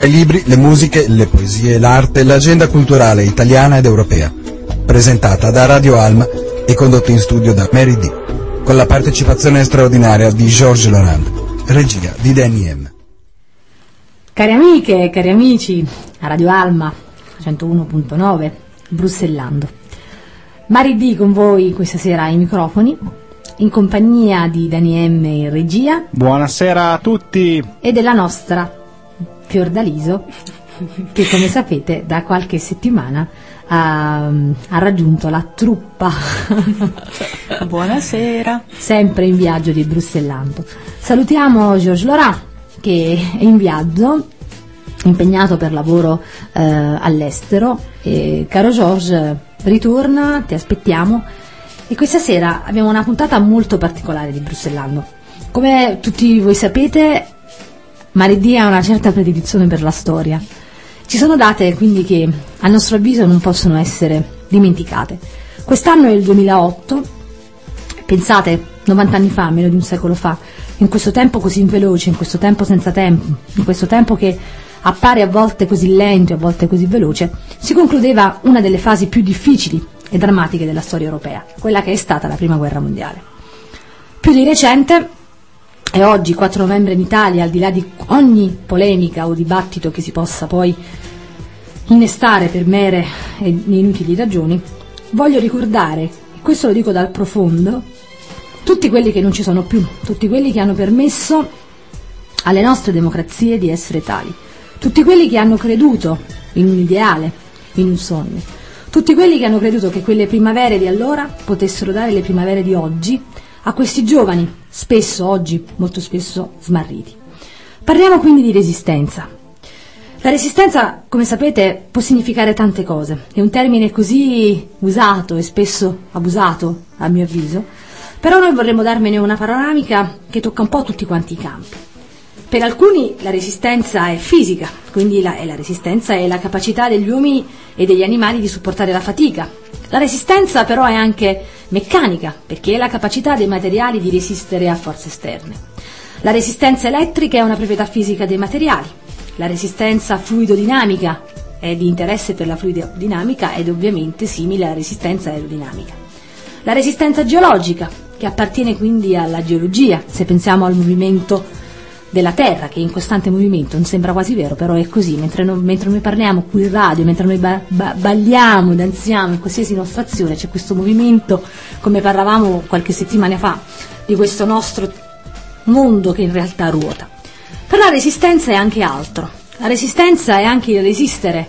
I libri, le musiche, le poesie, l'arte, l'agenda culturale italiana ed europea. Presentata da Radio Alma e condotta in studio da Mary D, con la partecipazione straordinaria di Georges Laurent, regia di Danny M. Cari amiche e cari amici, a Radio Alma 101.9, Brussellando. Mary D con voi questa sera ai microfoni, in compagnia di Danny M in regia. Buonasera a tutti. E della nostra Fiordaliso, che come sapete da qualche settimana ha raggiunto la truppa. Buonasera. Sempre in viaggio di Brussellando. Salutiamo Georges Laurent, che è in viaggio, impegnato per lavoro all'estero. E, caro Georges, ritorna, ti aspettiamo. E questa sera abbiamo una puntata molto particolare di Brussellando. Come tutti voi sapete, Mary D ha una certa predilezione per la storia. Ci sono date quindi che a nostro avviso non possono essere dimenticate. Quest'anno è il 2008, pensate, 90 anni fa, meno di un secolo fa, in questo tempo così veloce, in questo tempo senza tempo, in questo tempo che appare a volte così lento e a volte così veloce, si concludeva una delle fasi più difficili e drammatiche della storia europea, quella che è stata la Prima Guerra Mondiale. Più di recente, e oggi 4 novembre in Italia, al di là di ogni polemica o dibattito che si possa poi innestare per mere e inutili ragioni, voglio ricordare, e questo lo dico dal profondo, tutti quelli che non ci sono più, tutti quelli che hanno permesso alle nostre democrazie di essere tali, tutti quelli che hanno creduto in un ideale, in un sogno, tutti quelli che hanno creduto che quelle primavere di allora potessero dare le primavere di oggi a questi giovani, spesso oggi, molto spesso smarriti. Parliamo quindi di resistenza. La resistenza, come sapete, può significare tante cose. È un termine così usato e spesso abusato, a mio avviso, però noi vorremmo darmene una panoramica che tocca un po' tutti quanti i campi. Per alcuni la resistenza è fisica, quindi la resistenza è la capacità degli uomini e degli animali di sopportare la fatica. La resistenza però è anche meccanica, perché è la capacità dei materiali di resistere a forze esterne. La resistenza elettrica è una proprietà fisica dei materiali. La resistenza fluidodinamica è di interesse per la fluidodinamica ed ovviamente simile alla resistenza aerodinamica. La resistenza geologica, che appartiene quindi alla geologia, se pensiamo al movimento della Terra, che è in costante movimento, non sembra quasi vero, però è così, mentre noi parliamo qui in radio, mentre noi balliamo, danziamo, in qualsiasi nostra azione c'è questo movimento, come parlavamo qualche settimana fa, di questo nostro mondo che in realtà ruota. Però la resistenza è anche altro, la resistenza è anche il resistere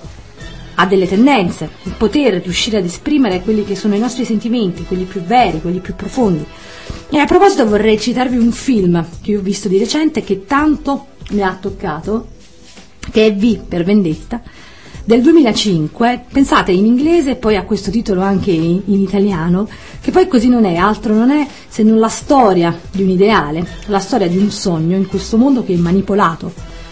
a delle tendenze, il poter riuscire ad esprimere quelli che sono i nostri sentimenti, quelli più veri, quelli più profondi. E a proposito vorrei citarvi un film che ho visto di recente che tanto mi ha toccato, che è V per Vendetta, del 2005, pensate in inglese e poi ha questo titolo anche in italiano, che poi così non è, altro non è se non la storia di un ideale, la storia di un sogno in questo mondo che è manipolato.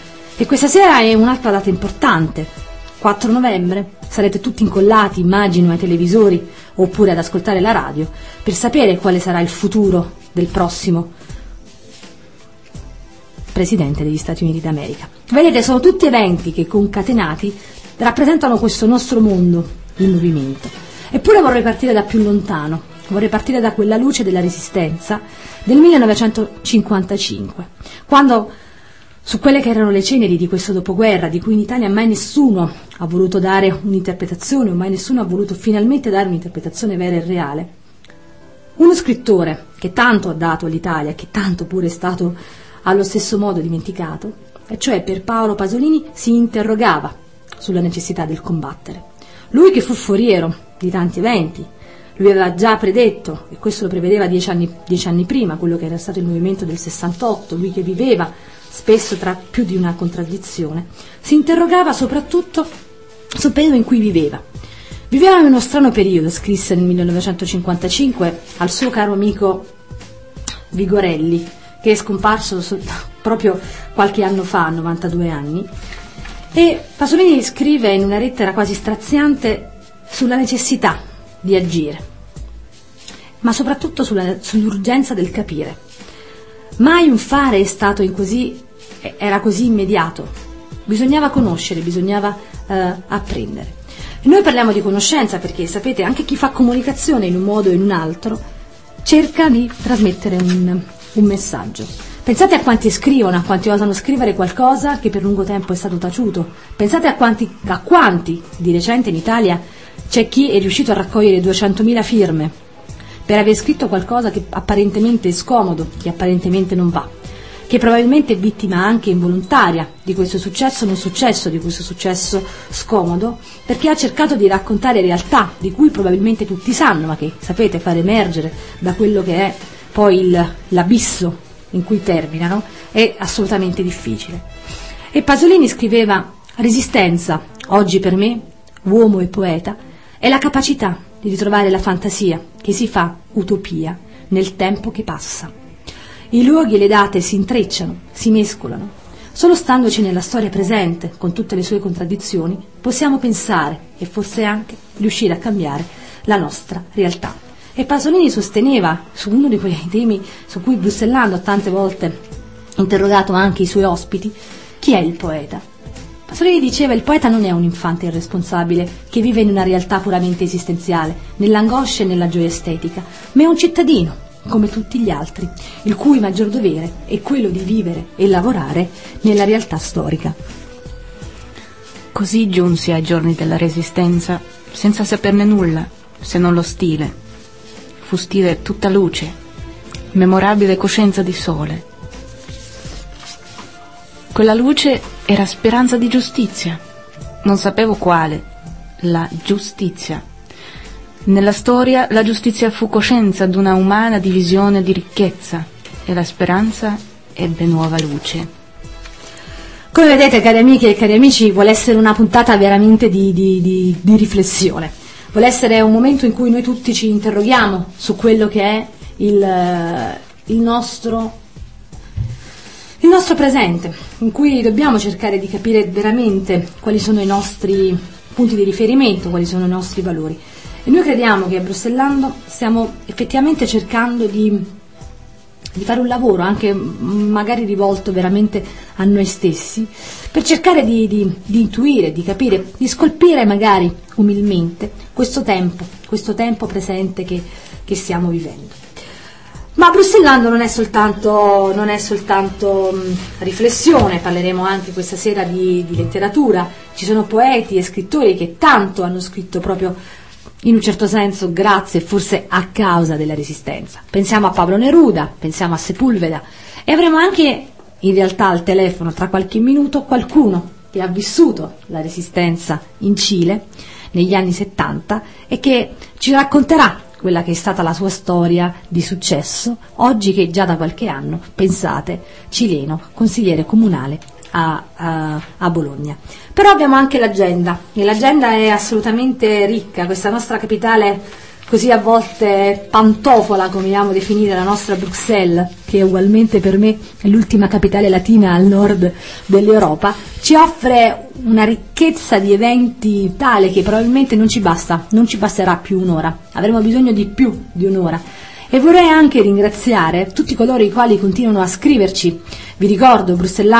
E questa sera è un'altra data importante, 4 novembre, sarete tutti incollati, immagino, ai televisori oppure ad ascoltare la radio per sapere quale sarà il futuro del prossimo Presidente degli Stati Uniti d'America. Vedete, sono tutti eventi che concatenati rappresentano questo nostro mondo in movimento. Eppure vorrei partire da più lontano, vorrei partire da quella luce della resistenza del 1955, quando su quelle che erano le ceneri di questo dopoguerra, di cui in Italia mai nessuno ha voluto dare un'interpretazione, o mai nessuno ha voluto finalmente dare un'interpretazione vera e reale, uno scrittore che tanto ha dato all'Italia, che tanto pure è stato allo stesso modo dimenticato, e cioè Pierpaolo Pasolini, si interrogava sulla necessità del combattere. Lui che fu foriero di tanti eventi, lui aveva già predetto, e questo lo prevedeva 10 anni prima, quello che era stato il movimento del 68, lui che viveva spesso tra più di una contraddizione, si interrogava soprattutto sul periodo in cui viveva. Viveva in uno strano periodo, scrisse nel 1955 al suo caro amico Vigorelli, che è scomparso proprio qualche anno fa, a 92 anni, e Pasolini scrive in una lettera quasi straziante sulla necessità di agire, ma soprattutto sull'urgenza del capire. Mai un fare era così immediato, bisognava conoscere, bisognava apprendere. E noi parliamo di conoscenza perché, sapete, anche chi fa comunicazione in un modo o in un altro cerca di trasmettere un messaggio. Pensate a quanti scrivono, a quanti osano scrivere qualcosa che per lungo tempo è stato taciuto. Pensate a quanti di recente in Italia c'è chi è riuscito a raccogliere 200.000 firme per aver scritto qualcosa che apparentemente è scomodo, che apparentemente non va, che probabilmente è vittima anche involontaria di questo successo non successo, di questo successo scomodo, perché ha cercato di raccontare realtà di cui probabilmente tutti sanno, ma che, sapete, far emergere da quello che è poi l'abisso in cui terminano è assolutamente difficile. E Pasolini scriveva: resistenza, oggi per me, uomo e poeta, è la capacità di ritrovare la fantasia che si fa utopia nel tempo che passa. I luoghi e le date si intrecciano, si mescolano. Solo standoci nella storia presente, con tutte le sue contraddizioni, possiamo pensare e forse anche riuscire a cambiare la nostra realtà. E Pasolini sosteneva, su uno di quei temi su cui Brussellando ha tante volte interrogato anche i suoi ospiti, chi è il poeta? Pasolini diceva: il poeta non è un infante irresponsabile che vive in una realtà puramente esistenziale, nell'angoscia e nella gioia estetica, ma è un cittadino, come tutti gli altri, il cui maggior dovere è quello di vivere e lavorare nella realtà storica. Così giunsi ai giorni della Resistenza, senza saperne nulla, se non lo stile. Fu stile tutta luce, memorabile coscienza di sole. Quella luce era speranza di giustizia. Non sapevo quale, la giustizia. Nella storia la giustizia fu coscienza d'una umana divisione di ricchezza e la speranza ebbe nuova luce. Come vedete, cari amiche e cari amici, vuole essere una puntata veramente di riflessione. Vuole essere un momento in cui noi tutti ci interroghiamo su quello che è il nostro presente, in cui dobbiamo cercare di capire veramente quali sono i nostri punti di riferimento, quali sono i nostri valori. E noi crediamo che a Brussellando stiamo effettivamente cercando di fare un lavoro anche magari rivolto veramente a noi stessi, per cercare di intuire, di capire, di scolpire magari umilmente questo tempo presente che stiamo vivendo. Ma Brussellando non è soltanto riflessione, parleremo anche questa sera di letteratura. Ci sono poeti e scrittori che tanto hanno scritto proprio in un certo senso grazie e forse a causa della Resistenza. Pensiamo a Pablo Neruda, pensiamo a Sepúlveda, e avremo anche in realtà al telefono tra qualche minuto qualcuno che ha vissuto la Resistenza in Cile negli anni 70 e che ci racconterà quella che è stata la sua storia di successo, oggi che già da qualche anno, pensate, cileno, consigliere comunale a Bologna. Però abbiamo anche l'agenda, e l'agenda è assolutamente ricca. Questa nostra capitale così a volte pantofola, come amo definire la nostra Bruxelles, che ugualmente per me è l'ultima capitale latina al nord dell'Europa, ci offre una ricchezza di eventi tale che probabilmente non ci basterà più un'ora, avremo bisogno di più di un'ora. E vorrei anche ringraziare tutti coloro i quali continuano a scriverci, vi ricordo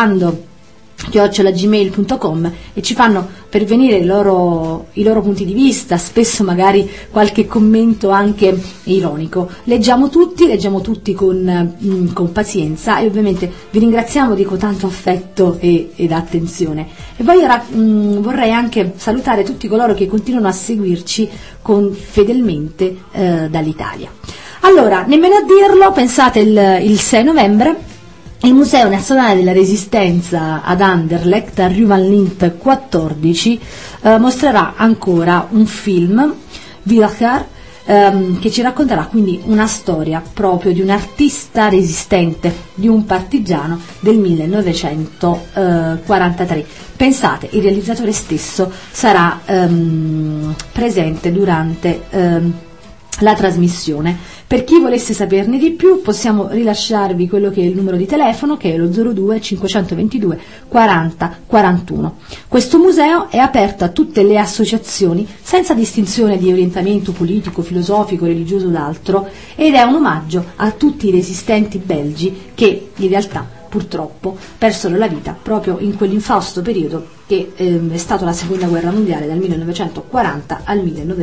brussellando@gmail.com, e ci fanno pervenire i loro punti di vista, spesso magari qualche commento anche ironico. Leggiamo tutti con pazienza, e ovviamente vi ringraziamo di tanto affetto ed attenzione. E poi vorrei anche salutare tutti coloro che continuano a seguirci fedelmente dall'Italia. Allora, nemmeno a dirlo, pensate il 6 novembre il Museo Nazionale della Resistenza ad Anderlecht, a Rue Van Lint 14, mostrerà ancora un film, Wilcher, che ci racconterà quindi una storia proprio di un artista resistente, di un partigiano del 1943. Pensate, il realizzatore stesso sarà presente durante la trasmissione. Per chi volesse saperne di più possiamo rilasciarvi quello che è il numero di telefono, che è lo 02 522 40 41. Questo museo è aperto a tutte le associazioni senza distinzione di orientamento politico, filosofico, religioso o d'altro, ed è un omaggio a tutti i resistenti belgi che in realtà purtroppo persero la vita proprio in quell'infausto periodo che è stato la seconda guerra mondiale, dal 1940 al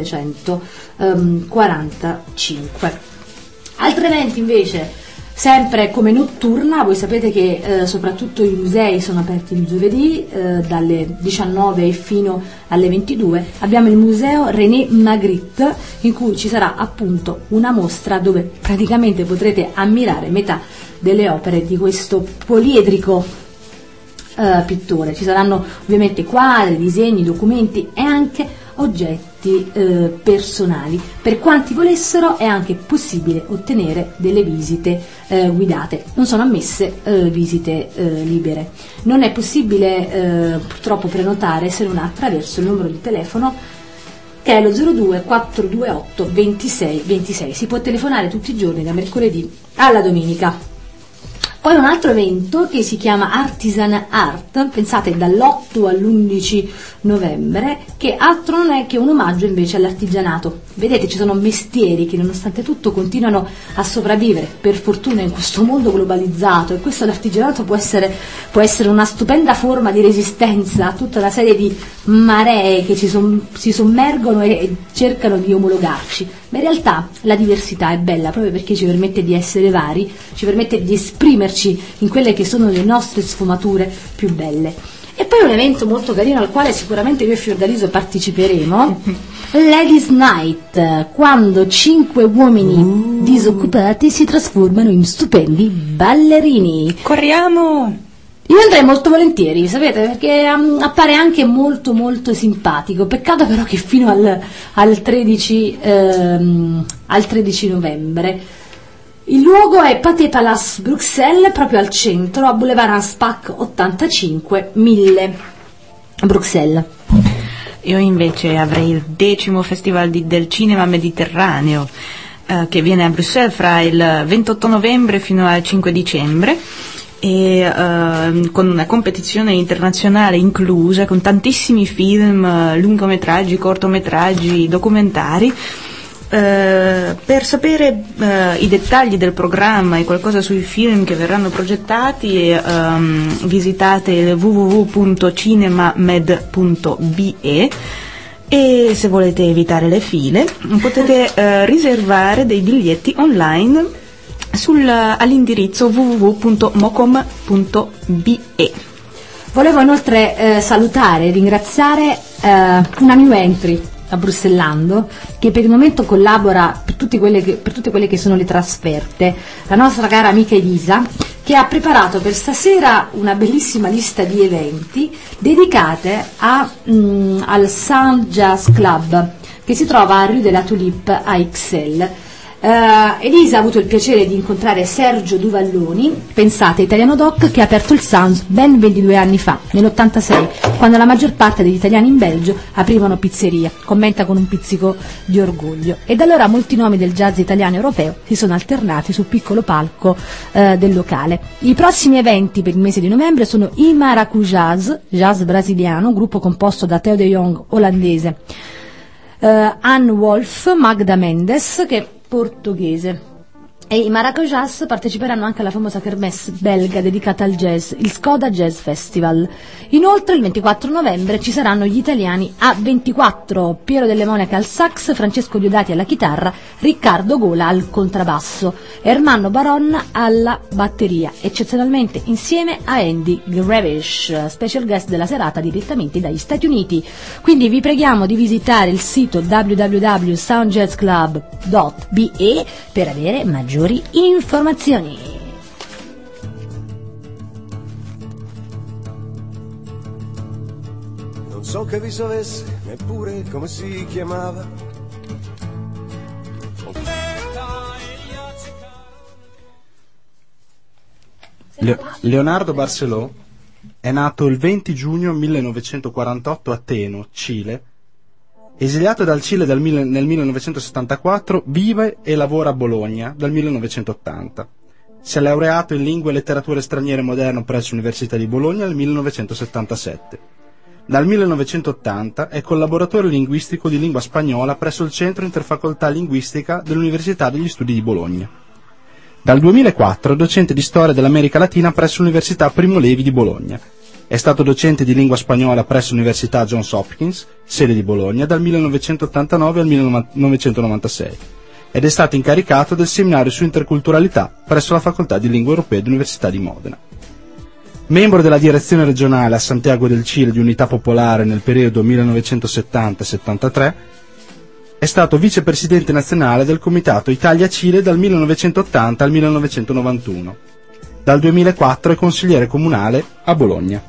1945. Altri eventi invece, sempre come notturna, voi sapete che soprattutto i musei sono aperti il giovedì dalle 19 fino alle 22. Abbiamo il museo René Magritte, in cui ci sarà appunto una mostra dove praticamente potrete ammirare metà delle opere di questo poliedrico pittore. Ci saranno ovviamente quadri, disegni, documenti e anche oggetti personali. Per quanti volessero è anche possibile ottenere delle visite guidate, non sono ammesse visite libere. Non è possibile purtroppo prenotare se non attraverso il numero di telefono che è lo 02 428 26 26. Si può telefonare tutti i giorni da mercoledì alla domenica. Poi un altro evento che si chiama Artisan Art, pensate dall'8 all'11 novembre, che altro non è che un omaggio invece all'artigianato. Vedete, ci sono mestieri che nonostante tutto continuano a sopravvivere, per fortuna, in questo mondo globalizzato, e questo l'artigianato può essere una stupenda forma di resistenza a tutta una serie di maree che si sommergono e cercano di omologarci. Ma in realtà la diversità è bella proprio perché ci permette di essere vari, ci permette di esprimerci in quelle che sono le nostre sfumature più belle. E poi un evento molto carino al quale sicuramente io e Fiordaliso parteciperemo, Ladies Night, quando 5 uomini disoccupati si trasformano in stupendi ballerini. Corriamo! Io andrei molto volentieri, sapete, perché appare anche molto molto simpatico. Peccato però che fino al 13 novembre. Il luogo è Pathé Palace Bruxelles, proprio al centro, a Boulevard Anspach 85 1000 Bruxelles. Io invece avrei il 10° Festival del Cinema Mediterraneo che viene a Bruxelles fra il 28 novembre fino al 5 dicembre. E con una competizione internazionale inclusa, con tantissimi film, lungometraggi, cortometraggi, documentari. Per sapere i dettagli del programma e qualcosa sui film che verranno progettati, visitate www.cinemamed.be e se volete evitare le file potete riservare dei biglietti online all'indirizzo www.mocom.be. Volevo inoltre salutare e ringraziare una new entry a Brussellando, che per il momento collabora per tutte quelle che sono le trasferte, la nostra cara amica Elisa, che ha preparato per stasera una bellissima lista di eventi dedicate al Sound Jazz Club, che si trova a Rue de la Tulipe a Ixelles. Elisa ha avuto il piacere di incontrare Sergio Duvalloni, pensate, italiano doc, che ha aperto il Sounds ben 22 anni fa, nell'86, quando la maggior parte degli italiani in Belgio aprivano pizzeria. Commenta con un pizzico di orgoglio. E da allora molti nomi del jazz italiano e europeo si sono alternati sul piccolo palco del locale. I prossimi eventi per il mese di novembre sono i Maracujás, jazz brasiliano, gruppo composto da Theo de Jong, olandese, Anne Wolf, Magda Mendes, che è portoghese, e i Maracujás parteciperanno anche alla famosa kermesse belga dedicata al jazz, il Skoda Jazz Festival. Inoltre il 24 novembre ci saranno gli italiani A24, Piero Delle Monache al sax, Francesco Diodati alla chitarra, Riccardo Gola al contrabbasso, Ermanno Baron alla batteria, eccezionalmente insieme a Andy Gravish, special guest della serata direttamente dagli Stati Uniti. Quindi vi preghiamo di visitare il sito www.soundjazzclub.be per avere maggiori informazioni. Non so che viso avesse, neppure come si chiamava. Leonardo Barceló è nato il 20 giugno 1948 a Teno, Cile. Esiliato dal Cile nel 1974, vive e lavora a Bologna dal 1980. Si è laureato in lingue e letterature straniere moderne presso l'Università di Bologna nel 1977. Dal 1980 è collaboratore linguistico di lingua spagnola presso il Centro Interfacoltà Linguistica dell'Università degli Studi di Bologna. Dal 2004 è docente di storia dell'America Latina presso l'Università Primo Levi di Bologna. È stato docente di lingua spagnola presso l'Università Johns Hopkins, sede di Bologna, dal 1989 al 1996, ed è stato incaricato del seminario su interculturalità presso la Facoltà di Lingue Europee dell'Università di Modena. Membro della direzione regionale a Santiago del Cile di Unità Popolare nel periodo 1970-73, è stato vicepresidente nazionale del Comitato Italia-Cile dal 1980 al 1991. Dal 2004 è consigliere comunale a Bologna.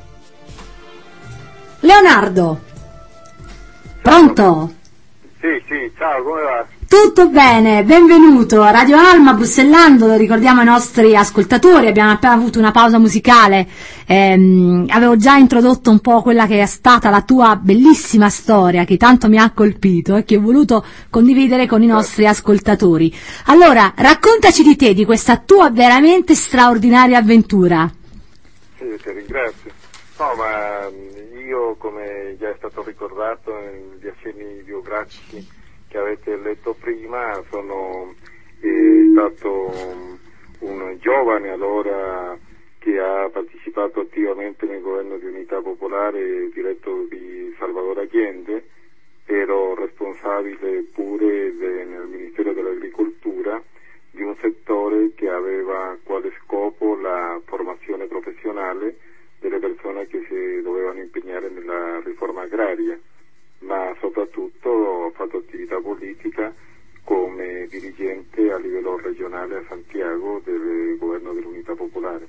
Leonardo, pronto? Sì, ciao, come va? Tutto bene, benvenuto a Radio Alma, Brussellando, lo ricordiamo ai nostri ascoltatori, abbiamo appena avuto una pausa musicale, avevo già introdotto un po' quella che è stata la tua bellissima storia, che tanto mi ha colpito e che ho voluto condividere con i nostri ascoltatori. Allora, raccontaci di te, di questa tua veramente straordinaria avventura. Sì, ti ringrazio. No, ma io, come già è stato ricordato negli accenni biografici che avete letto prima, sono stato un giovane allora che ha partecipato attivamente nel governo di Unità Popolare diretto di Salvador Allende. Ero responsabile pure nel Ministero dell'Agricoltura di un settore che aveva quale scopo la formazione professionale delle persone che si dovevano impegnare nella riforma agraria, ma soprattutto ho fatto attività politica come dirigente a livello regionale a Santiago del governo dell'Unità Popolare.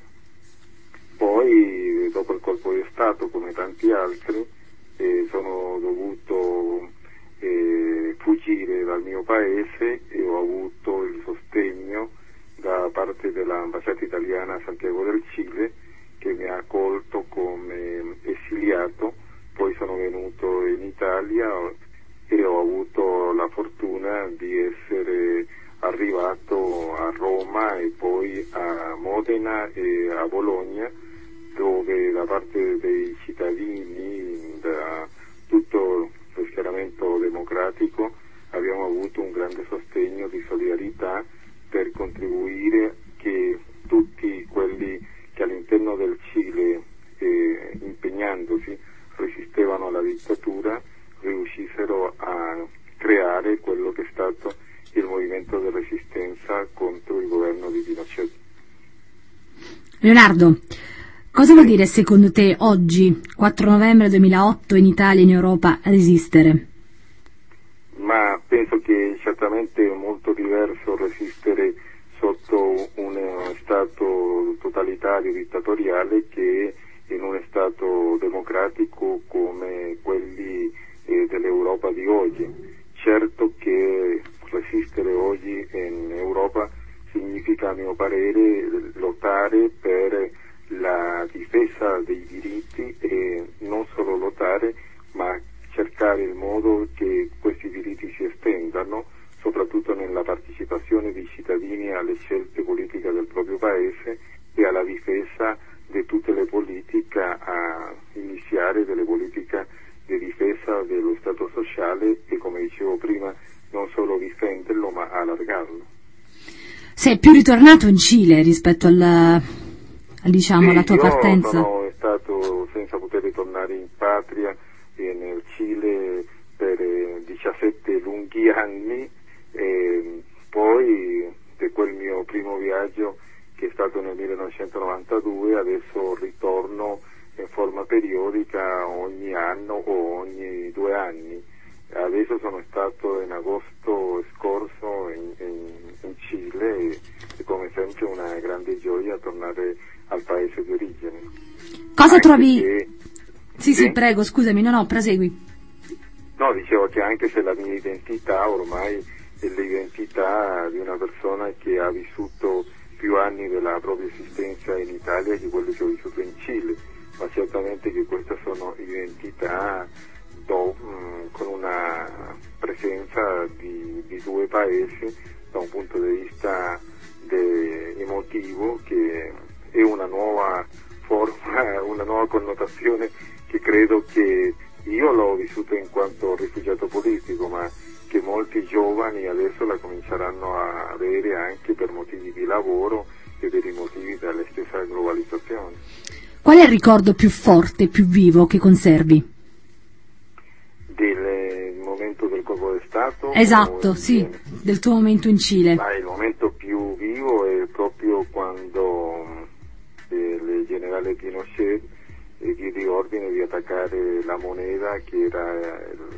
Poi, dopo il colpo di Stato, come tanti altri, sono dovuto fuggire dal mio paese e ho avuto il sostegno da parte dell'ambasciata italiana a Santiago del Cile, che mi ha accolto come esiliato. Poi sono venuto in Italia e ho avuto la fortuna di essere arrivato a Roma e poi a Modena e a Bologna, dove da parte dei cittadini, da tutto lo schieramento democratico, abbiamo avuto un grande sostegno di solidarietà per contribuire che tutti quelli che all'interno del Cile, impegnandosi, resistevano alla dittatura, riuscissero a creare quello che è stato il movimento di resistenza contro il governo di Pinochet. Leonardo, cosa vuol dire secondo te oggi, 4 novembre 2008, in Italia e in Europa, resistere? Ma penso che certamente è molto diverso resistere sotto uno Stato totalitario, dittatoriale, che in uno Stato democratico come quelli dell'Europa di oggi. Certo che resistere oggi in Europa significa, a mio parere, lottare per la difesa dei diritti e non solo lottare, ma cercare il modo che questi diritti si estendano, soprattutto nella partecipazione dei cittadini alle scelte politiche del proprio paese e alla difesa di tutte le politiche, a iniziare delle politiche di difesa dello Stato sociale e, come dicevo prima, non solo difenderlo ma allargarlo. Sei più ritornato in Cile rispetto alla tua partenza? Io sono stato senza poter tornare in patria nel Cile per 17 lunghi anni e poi di quel mio primo viaggio, che è stato nel 1992, adesso ritorno in forma periodica ogni anno o ogni 2 anni. Adesso sono stato in agosto scorso in Cile e come sempre una grande gioia tornare al paese di origine. Cosa trovi? Sì, prego, scusami, no, prosegui. No, dicevo che anche se la mia identità ormai è l'identità di una persona che ha vissuto più anni della propria esistenza in Italia che quello che ho vissuto in Cile, ma certamente che queste sono identità con una presenza di 2 paesi da un punto di vista emotivo, che è una nuova forma, una nuova connotazione che credo che io l'ho vissuto in quanto rifugiato politico, ma che molti giovani adesso la cominceranno a avere anche per motivi di lavoro Qual è il ricordo più forte, più vivo che conservi? Del momento del colpo di Stato? Esatto, sì, del tuo momento in Cile. Il momento più vivo è proprio quando il generale Pinochet diede ordine di attaccare la Moneda, che era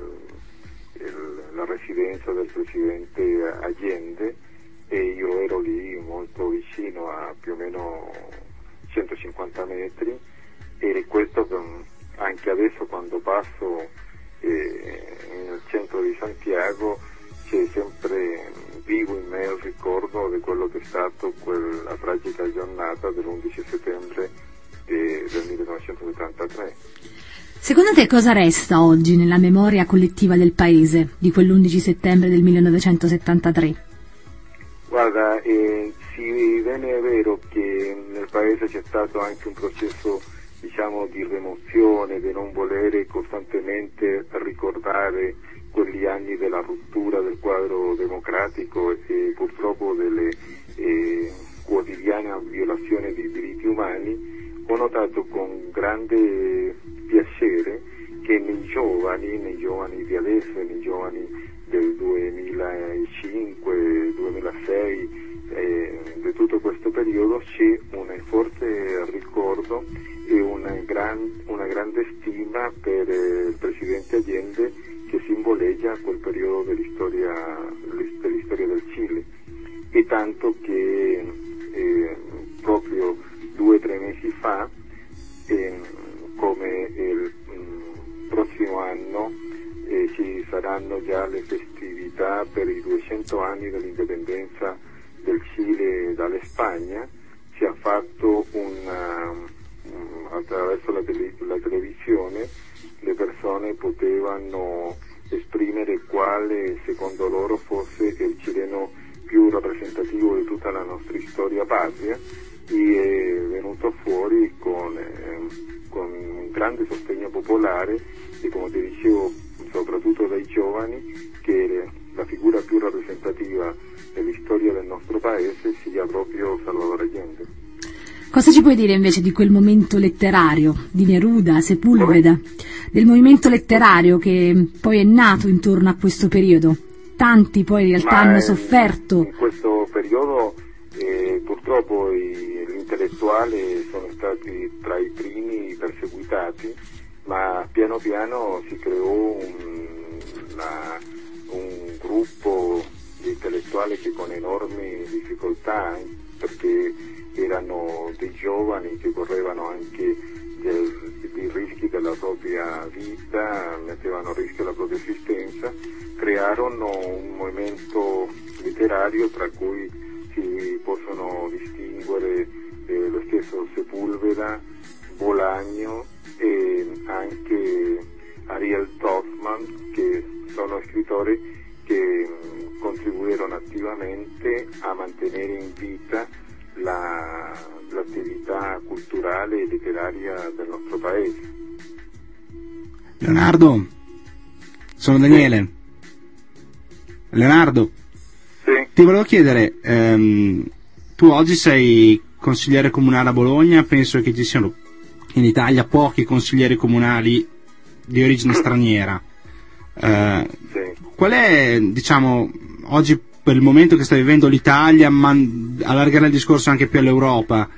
la residenza del presidente Allende, e io ero lì molto vicino, a più o meno 150 metri, e questo anche adesso quando passo nel centro di Santiago c'è sempre vivo in me il ricordo di quello che è stato quella tragica giornata dell'11 settembre del 1973. Secondo te cosa resta oggi nella memoria collettiva del paese di quell'11 settembre del 1973? Guarda, sì, bene, è vero che nel paese c'è stato anche un processo, diciamo, di rimozione, di non volere costantemente ricordare quegli anni della rottura del quadro democratico e purtroppo delle quotidiane violazioni dei diritti umani. Ho notato con grande piacere che nei giovani di adesso, nei giovani del 2005, 2006, di tutto questo periodo c'è un forte ricordo e una grande stima per il presidente Allende, che simboleggia quel periodo dell'istoria del Cile, e tanto che proprio 2 o 3 mesi fa, come il prossimo anno ci saranno già le festività per i 200 anni dell'indipendenza del Cile dalla Spagna, si è fatto attraverso la televisione le persone potevano esprimere quale secondo loro fosse il cileno più rappresentativo di tutta la nostra storia patria, e è venuto fuori con un grande sostegno popolare e, come ti dicevo, soprattutto dai giovani, che la figura più rappresentativa dell'istoria del nostro paese sia proprio Salvador Allende. Cosa ci puoi dire invece di quel momento letterario di Neruda, Sepúlveda, del movimento letterario che poi è nato intorno a questo periodo? Tanti poi in realtà hanno sofferto. In questo periodo purtroppo gli intellettuali sono stati tra i primi perseguitati, ma piano piano si creò un gruppo di intellettuali che con enormi difficoltà, perché erano dei giovani che correvano anche dei rischi della propria vita, mettevano a rischio la propria esistenza, crearono un movimento letterario tra cui si possono distinguere lo stesso Sepúlveda, Bolaño e anche Ariel Dorfman, che sono scrittori che contribuirono attivamente a mantenere in vita l'attività culturale e letteraria del nostro paese. Leonardo, sono Daniele. Leonardo, sì. Ti volevo chiedere, tu oggi sei consigliere comunale a Bologna, penso che ci siano in Italia pochi consiglieri comunali di origine straniera. Sì. Qual è, diciamo, oggi per il momento che sta vivendo l'Italia, ma allargare il discorso anche più all'Europa,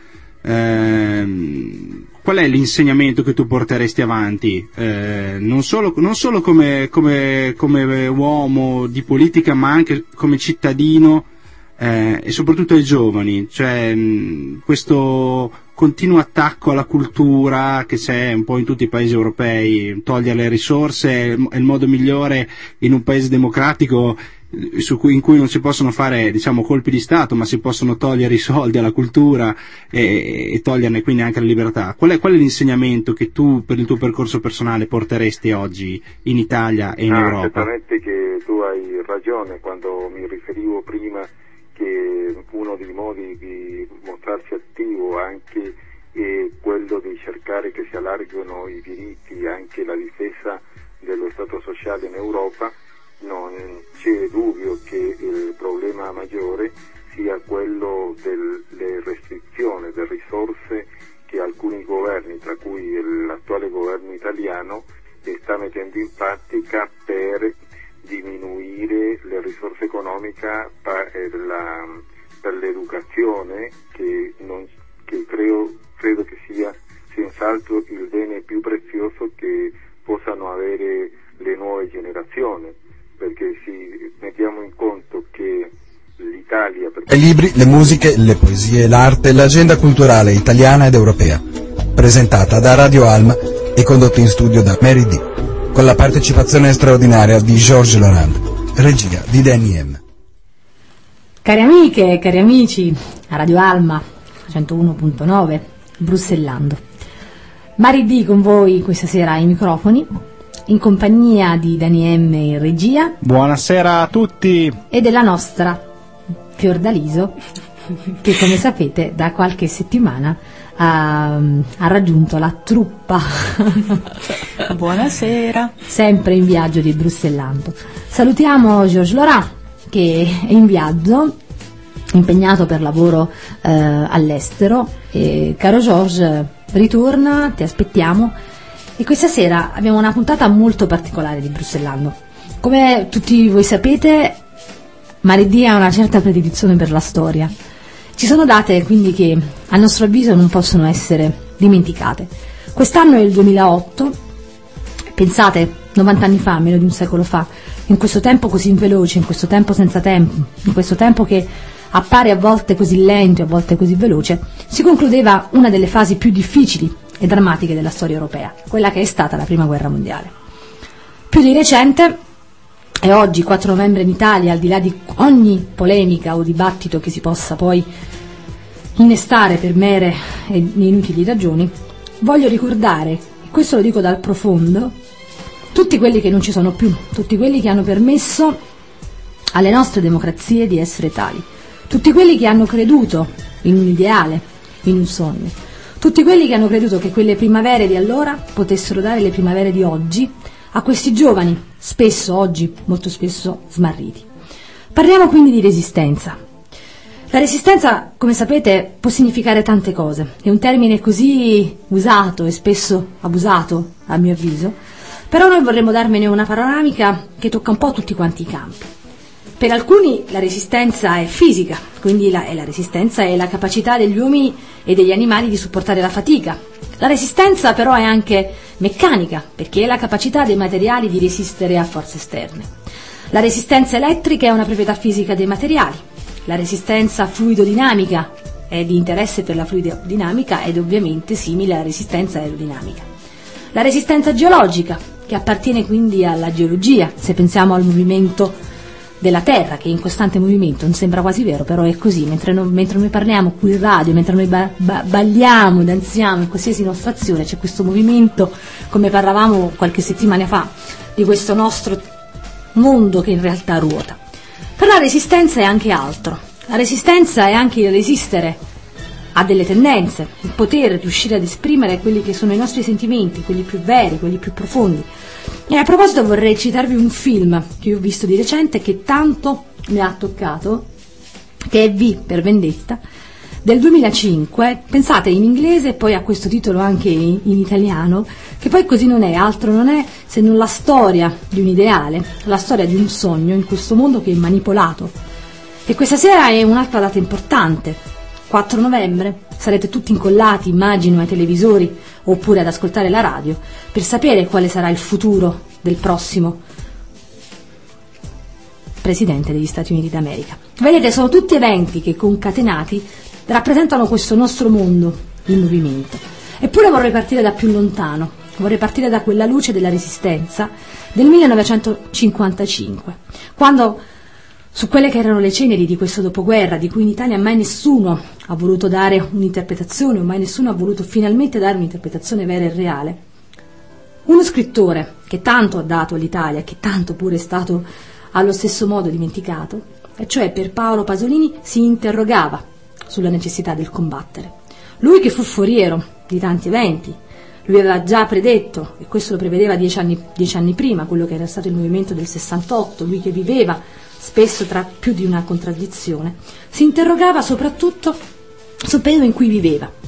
qual è l'insegnamento che tu porteresti avanti, non solo come uomo di politica, ma anche come cittadino, e soprattutto ai giovani, cioè questo continuo attacco alla cultura che c'è un po' in tutti i paesi europei, togliere le risorse è il modo migliore in un paese democratico in cui non si possono fare, diciamo, colpi di Stato, ma si possono togliere i soldi alla cultura e toglierne quindi anche la libertà. Qual è l'insegnamento che tu per il tuo percorso personale porteresti oggi in Italia e in Europa? Certamente che tu hai ragione quando mi riferivo prima che uno dei modi di mostrarsi attivo anche è quello di cercare che si allarghino i diritti, anche la difesa dello Stato sociale in Europa. Non c'è dubbio che il problema maggiore sia quello delle restrizioni, delle risorse che alcuni governi, tra cui l'attuale governo italiano, che sta mettendo in pratica per diminuire le risorse economiche per l'educazione, che credo che sia senz'altro il bene più prezioso che possano avere le nuove generazioni, perché se mettiamo in conto che l'Italia... I libri, le musiche, le poesie, l'arte, l'agenda culturale italiana ed europea, presentata da Radio Alma e condotta in studio da Mary D, con la partecipazione straordinaria di Georges Laurent, regia di Danny M. Cari amiche e cari amici, a Radio Alma 101.9, Brussellando. Mary D con voi questa sera ai microfoni, in compagnia di Danny M in regia. Buonasera a tutti! E della nostra Fiordaliso, che come sapete da qualche settimana ha raggiunto la truppa. Buonasera! Sempre in viaggio di Brussellando. Salutiamo Georges Laurent, che è in viaggio, impegnato per lavoro all'estero. E, caro Georges, ritorna, ti aspettiamo. E questa sera abbiamo una puntata molto particolare di Brussellando. Come tutti voi sapete, Mary D ha una certa predilezione per la storia. Ci sono date quindi che a nostro avviso non possono essere dimenticate. Quest'anno è il 2008, pensate, 90 anni fa, meno di un secolo fa, in questo tempo così veloce, in questo tempo senza tempo, in questo tempo che appare a volte così lento e a volte così veloce, si concludeva una delle fasi più difficili e drammatiche della storia europea, quella che è stata la Prima Guerra Mondiale. Più di recente, e oggi 4 novembre in Italia, al di là di ogni polemica o dibattito che si possa poi innestare per mere e inutili ragioni, voglio ricordare, e questo lo dico dal profondo, tutti quelli che non ci sono più, tutti quelli che hanno permesso alle nostre democrazie di essere tali, tutti quelli che hanno creduto in un ideale, in un sogno, tutti quelli che hanno creduto che quelle primavere di allora potessero dare le primavere di oggi a questi giovani, spesso oggi, molto spesso smarriti. Parliamo quindi di resistenza. La resistenza, come sapete, può significare tante cose. È un termine così usato e spesso abusato, a mio avviso, però noi vorremmo darmene una panoramica che tocca un po' tutti quanti i campi. Per alcuni la resistenza è fisica, quindi la resistenza è la capacità degli uomini e degli animali di sopportare la fatica. La resistenza però è anche meccanica, perché è la capacità dei materiali di resistere a forze esterne. La resistenza elettrica è una proprietà fisica dei materiali. La resistenza fluidodinamica è di interesse per la fluidodinamica ed è ovviamente simile alla resistenza aerodinamica. La resistenza geologica, che appartiene quindi alla geologia, se pensiamo al movimento della Terra, che è in costante movimento, non sembra quasi vero, però è così, mentre noi parliamo qui in radio, mentre noi balliamo, danziamo, in qualsiasi nostra azione c'è questo movimento, come parlavamo qualche settimana fa, di questo nostro mondo che in realtà ruota. Però la resistenza è anche altro, la resistenza è anche il resistere a delle tendenze, il poter riuscire ad esprimere quelli che sono i nostri sentimenti, quelli più veri, quelli più profondi. E a proposito vorrei citarvi un film che ho visto di recente che tanto mi ha toccato, che è V per Vendetta, del 2005, pensate in inglese e poi ha questo titolo anche in italiano, che poi così non è, altro non è se non la storia di un ideale, la storia di un sogno in questo mondo che è manipolato. E questa sera è un'altra data importante, 4 novembre, sarete tutti incollati, immagino, ai televisori oppure ad ascoltare la radio per sapere quale sarà il futuro del prossimo Presidente degli Stati Uniti d'America. Vedete, sono tutti eventi che concatenati rappresentano questo nostro mondo in movimento. Eppure vorrei partire da più lontano, vorrei partire da quella luce della resistenza del 1955, quando su quelle che erano le ceneri di questo dopoguerra, di cui in Italia mai nessuno ha voluto dare un'interpretazione, o mai nessuno ha voluto finalmente dare un'interpretazione vera e reale, uno scrittore che tanto ha dato all'Italia, che tanto pure è stato allo stesso modo dimenticato, e cioè Pierpaolo Pasolini, si interrogava sulla necessità del combattere. Lui che fu foriero di tanti eventi, lui aveva già predetto, e questo lo prevedeva 10 anni prima, quello che era stato il movimento del 68, lui che viveva spesso tra più di una contraddizione, si interrogava soprattutto sul periodo in cui viveva.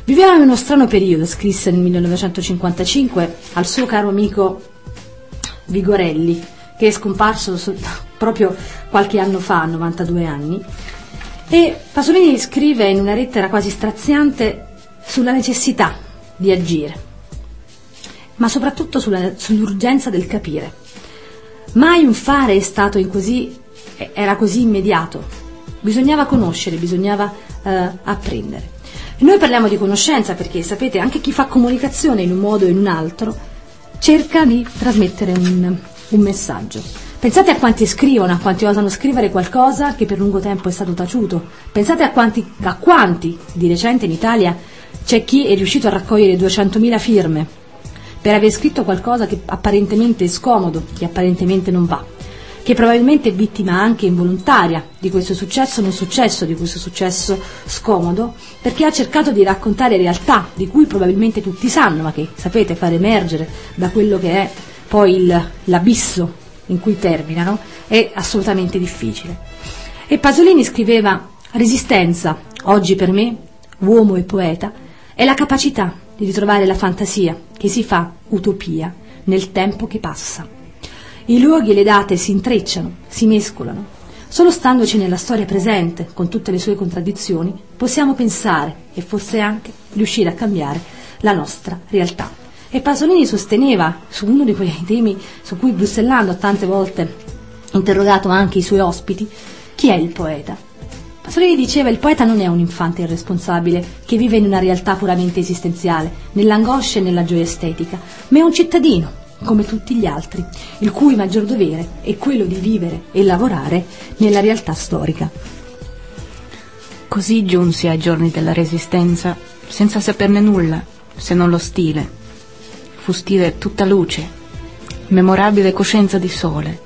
Viveva in uno strano periodo, scrisse nel 1955 al suo caro amico Vigorelli, che è scomparso proprio qualche anno fa, a 92 anni, e Pasolini scrive in una lettera quasi straziante sulla necessità di agire, ma soprattutto sull'urgenza del capire. Mai un fare era così immediato, bisognava conoscere, bisognava apprendere. E noi parliamo di conoscenza perché, sapete, anche chi fa comunicazione in un modo o in un altro cerca di trasmettere un messaggio. Pensate a quanti scrivono, a quanti osano scrivere qualcosa che per lungo tempo è stato taciuto. Pensate a quanti di recente in Italia c'è chi è riuscito a raccogliere 200.000 firme per aver scritto qualcosa che apparentemente è scomodo, che apparentemente non va, che probabilmente è vittima anche involontaria di questo successo non successo, di questo successo scomodo, perché ha cercato di raccontare realtà di cui probabilmente tutti sanno, ma che, sapete, far emergere da quello che è poi l'abisso in cui terminano è assolutamente difficile. E Pasolini scriveva: resistenza, oggi per me, uomo e poeta, è la capacità di ritrovare la fantasia che si fa utopia nel tempo che passa. I luoghi e le date si intrecciano, si mescolano. Solo standoci nella storia presente, con tutte le sue contraddizioni, possiamo pensare e forse anche riuscire a cambiare la nostra realtà. E Pasolini sosteneva, su uno di quei temi su cui Brussellando ha tante volte interrogato anche i suoi ospiti, chi è il poeta? Pasolini diceva: il poeta non è un infante irresponsabile che vive in una realtà puramente esistenziale, nell'angoscia e nella gioia estetica, ma è un cittadino, come tutti gli altri, il cui maggior dovere è quello di vivere e lavorare nella realtà storica. Così giunsi ai giorni della Resistenza, senza saperne nulla, se non lo stile. Fu stile tutta luce, memorabile coscienza di sole.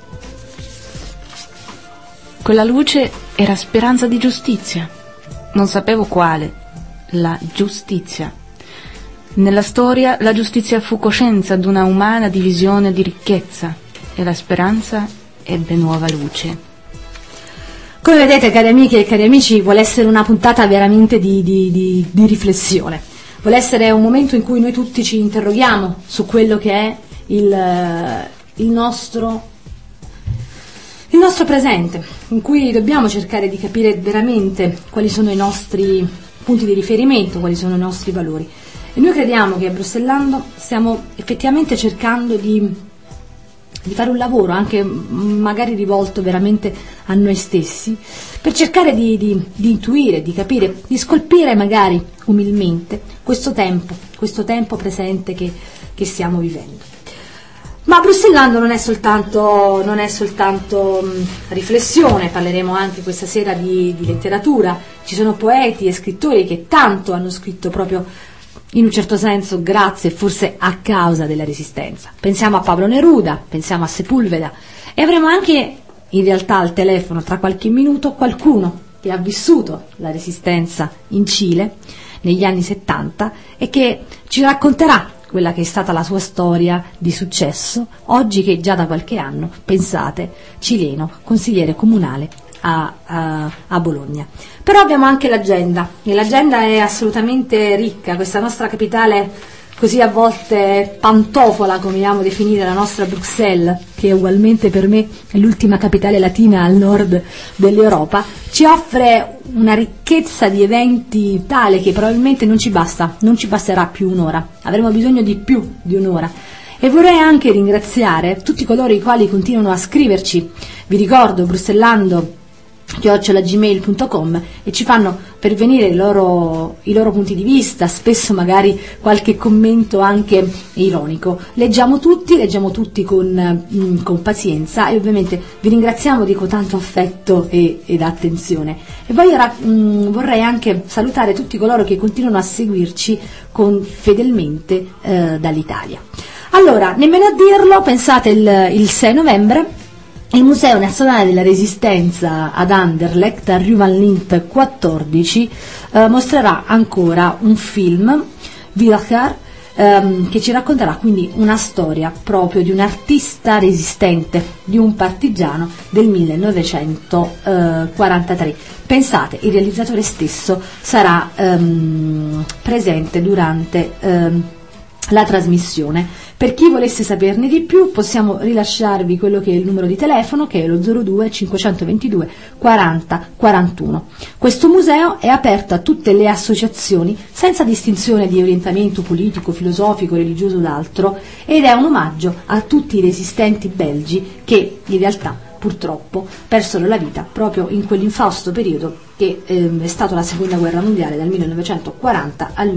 Quella luce era speranza di giustizia, non sapevo quale, la giustizia. Nella storia la giustizia fu coscienza d'una umana divisione di ricchezza e la speranza ebbe nuova luce. Come vedete, cari amiche e cari amici, vuole essere una puntata veramente di riflessione, vuole essere un momento in cui noi tutti ci interroghiamo su quello che è il nostro presente, in cui dobbiamo cercare di capire veramente quali sono i nostri punti di riferimento, quali sono i nostri valori. E noi crediamo che a Brussellando stiamo effettivamente cercando di fare un lavoro anche magari rivolto veramente a noi stessi, per cercare di intuire, di capire, di scolpire magari umilmente questo tempo presente che stiamo vivendo. Ma Brussellando non è soltanto riflessione, parleremo anche questa sera di letteratura. Ci sono poeti e scrittori che tanto hanno scritto proprio in un certo senso grazie e forse a causa della Resistenza. Pensiamo a Pablo Neruda, pensiamo a Sepulveda, e avremo anche in realtà al telefono tra qualche minuto qualcuno che ha vissuto la Resistenza in Cile negli anni 70 e che ci racconterà quella che è stata la sua storia di successo, oggi che già da qualche anno, pensate, cileno, consigliere comunale a Bologna. Però abbiamo anche l'agenda, e l'agenda è assolutamente ricca. Questa nostra capitale così a volte pantofola, come amiamo definire la nostra Bruxelles, che ugualmente per me è l'ultima capitale latina al nord dell'Europa, ci offre una ricchezza di eventi tale che probabilmente non ci basterà più un'ora, avremo bisogno di più di un'ora. E vorrei anche ringraziare tutti coloro i quali continuano a scriverci, vi ricordo brussellando@gmail.com, e ci fanno pervenire i loro punti di vista, spesso magari qualche commento anche ironico. Leggiamo tutti con pazienza, e ovviamente vi ringraziamo di tanto affetto ed attenzione. E poi vorrei anche salutare tutti coloro che continuano a seguirci fedelmente dall'Italia. Allora, nemmeno a dirlo, pensate il 6 novembre il Museo Nazionale della Resistenza ad Anderlecht, a Rue Van Lint 14, mostrerà ancora un film, Wiederkehr, che ci racconterà quindi una storia proprio di un artista resistente, di un partigiano del 1943. Pensate, il realizzatore stesso sarà presente durante la trasmissione. Per chi volesse saperne di più possiamo rilasciarvi quello che è il numero di telefono, che è lo 02 522 40 41. Questo museo è aperto a tutte le associazioni senza distinzione di orientamento politico, filosofico, religioso o d'altro, ed è un omaggio a tutti i resistenti belgi che in realtà purtroppo persero la vita proprio in quell'infausto periodo che è stata la seconda guerra mondiale, dal 1940 al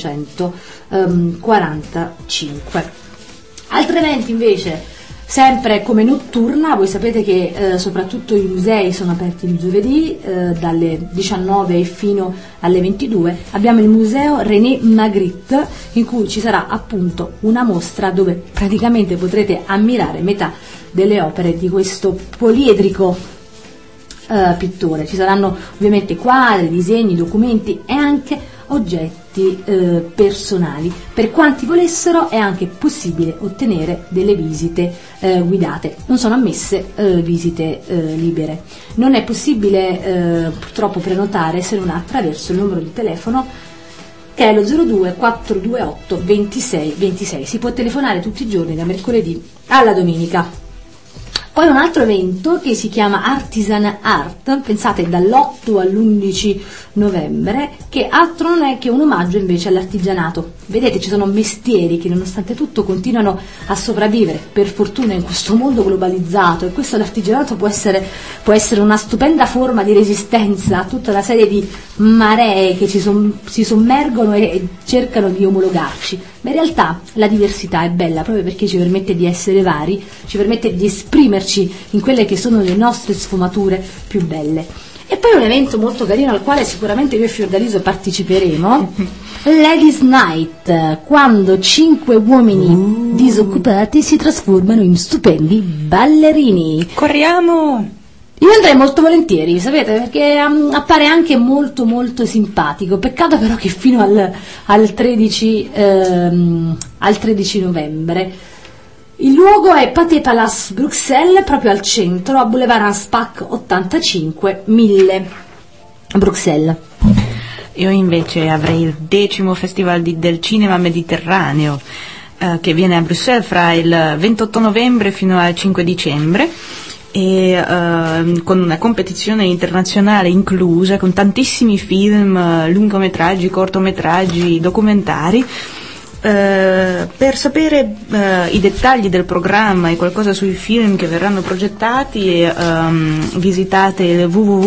1945. Altri eventi invece, sempre come notturna, voi sapete che soprattutto i musei sono aperti il giovedì dalle 19 fino alle 22. Abbiamo il museo René Magritte, in cui ci sarà appunto una mostra dove praticamente potrete ammirare metà delle opere di questo poliedrico pittore. Ci saranno ovviamente quadri, disegni, documenti e anche oggetti personali. Per quanti volessero è anche possibile ottenere delle visite guidate, non sono ammesse visite libere. Non è possibile purtroppo prenotare se non attraverso il numero di telefono che è lo 02 428 26 26. Si può telefonare tutti i giorni da mercoledì alla domenica. Poi un altro evento che si chiama Artisan Art, pensate dall'8 all'11 novembre, che altro non è che un omaggio invece all'artigianato. Vedete, ci sono mestieri che nonostante tutto continuano a sopravvivere, per fortuna, in questo mondo globalizzato, e questo l'artigianato può essere una stupenda forma di resistenza a tutta una serie di maree che si sommergono e cercano di omologarci. Ma in realtà la diversità è bella proprio perché ci permette di essere vari, ci permette di esprimerci in quelle che sono le nostre sfumature più belle. E poi un evento molto carino al quale sicuramente io e Fiordaliso parteciperemo, Ladies Night, quando 5 uomini disoccupati si trasformano in stupendi ballerini. Corriamo! Io andrei molto volentieri, sapete, perché appare anche molto molto simpatico. Peccato però che fino al 13 novembre. Il luogo è Pathé Palace Bruxelles, proprio al centro, a Boulevard Anspach 85 1000 Bruxelles. Io invece avrei il 10° Festival del Cinema Mediterraneo che viene a Bruxelles fra il 28 novembre fino al 5 dicembre. E con una competizione internazionale inclusa, con tantissimi film, lungometraggi, cortometraggi, documentari. Per sapere i dettagli del programma e qualcosa sui film che verranno progettati, visitate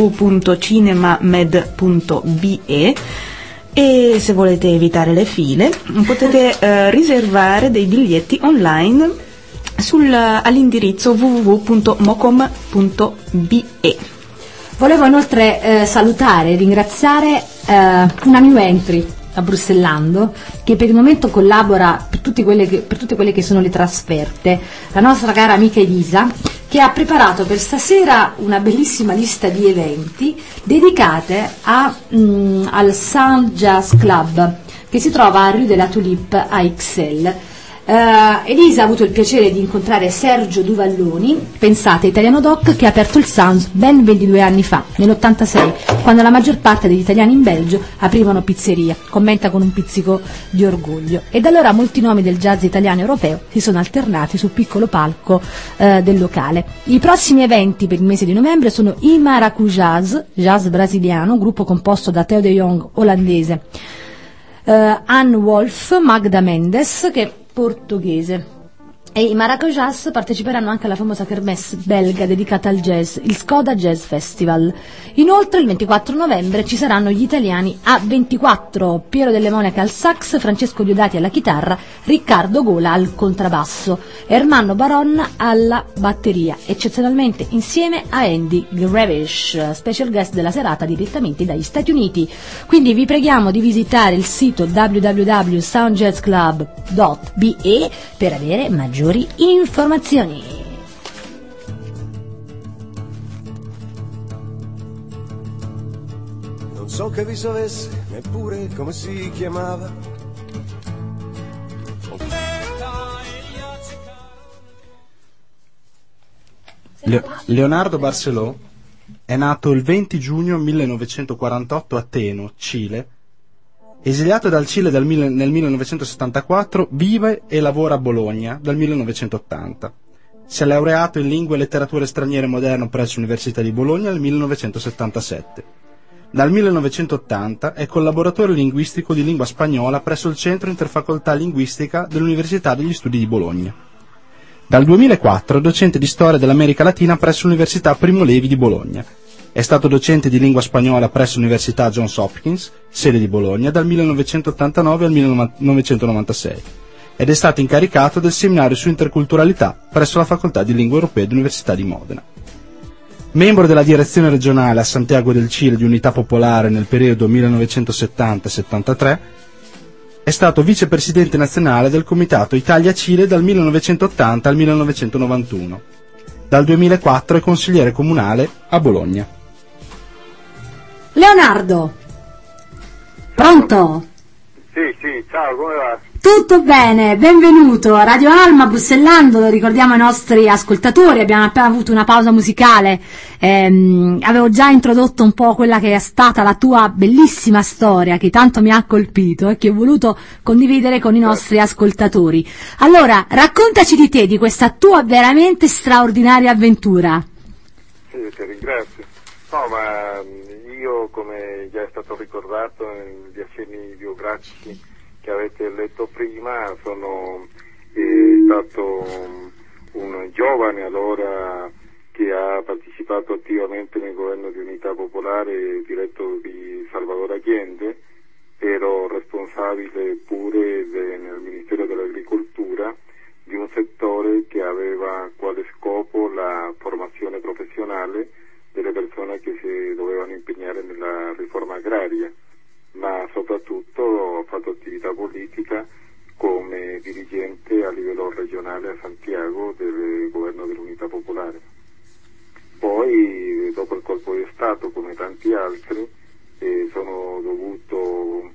www.cinemamed.be e se volete evitare le file potete riservare dei biglietti online all'indirizzo www.mocom.be. Volevo inoltre salutare e ringraziare una new entry a Brussellando, che per il momento collabora per tutte quelle che sono le trasferte, la nostra cara amica Elisa, che ha preparato per stasera una bellissima lista di eventi dedicate al Sound Jazz Club, che si trova a Rue de la Tulipe a Ixelles. Elisa ha avuto il piacere di incontrare Sergio Duvalloni, pensate, italiano doc, che ha aperto il Sound ben 22 anni fa, nell'86, quando la maggior parte degli italiani in Belgio aprivano pizzeria. Commenta con un pizzico di orgoglio. E da allora molti nomi del jazz italiano e europeo si sono alternati sul piccolo palco del locale. I prossimi eventi per il mese di novembre sono i Maracujás, jazz brasiliano, gruppo composto da Theo de Jong, olandese, Anne Wolf, Magda Mendes, che è portoghese, e i Maracujás parteciperanno anche alla famosa kermesse belga dedicata al jazz, il Skoda Jazz Festival. Inoltre il 24 novembre ci saranno gli italiani A24, Piero Delle Monache al sax, Francesco Diodati alla chitarra, Riccardo Gola al contrabbasso, Ermanno Baron alla batteria, eccezionalmente insieme a Andy Gravish, special guest della serata direttamente dagli Stati Uniti. Quindi vi preghiamo di visitare il sito www.soundjazzclub.be per avere maggiori informazioni. Non so che viso avesse, neppure come si chiamava. Leonardo Barceló è nato il 20 giugno 1948 a Teno, Cile. Esiliato dal Cile nel 1974, vive e lavora a Bologna dal 1980. Si è laureato in Lingue e Letterature Straniere Moderne presso l'Università di Bologna nel 1977. Dal 1980 è collaboratore linguistico di lingua spagnola presso il Centro Interfacoltà Linguistica dell'Università degli Studi di Bologna. Dal 2004 è docente di storia dell'America Latina presso l'Università Primo Levi di Bologna. È stato docente di lingua spagnola presso l'Università Johns Hopkins, sede di Bologna, dal 1989 al 1996, ed è stato incaricato del seminario su interculturalità presso la Facoltà di Lingue Europee dell'Università di Modena. Membro della direzione regionale a Santiago del Cile di Unità Popolare nel periodo 1970-73, è stato vicepresidente nazionale del Comitato Italia-Cile dal 1980 al 1991. Dal 2004 è consigliere comunale a Bologna. Leonardo, pronto? Sì, ciao, come va? Tutto bene, benvenuto a Radio Alma, Bussellando, lo ricordiamo ai nostri ascoltatori, abbiamo appena avuto una pausa musicale, avevo già introdotto un po' quella che è stata la tua bellissima storia, che tanto mi ha colpito e che ho voluto condividere con i nostri ascoltatori. Allora, raccontaci di te, di questa tua veramente straordinaria avventura. Sì, ti ringrazio. No, ma io, come già è stato ricordato negli accenni biografici che avete letto prima, sono stato un giovane allora che ha partecipato attivamente nel governo di Unità Popolare diretto di Salvador Allende. Ero responsabile pure nel Ministero dell'Agricoltura di un settore che aveva quale scopo la formazione professionale delle persone che si dovevano impegnare nella riforma agraria, ma soprattutto ho fatto attività politica come dirigente a livello regionale a Santiago del governo dell'Unità Popolare. Poi, dopo il colpo di Stato, come tanti altri, sono dovuto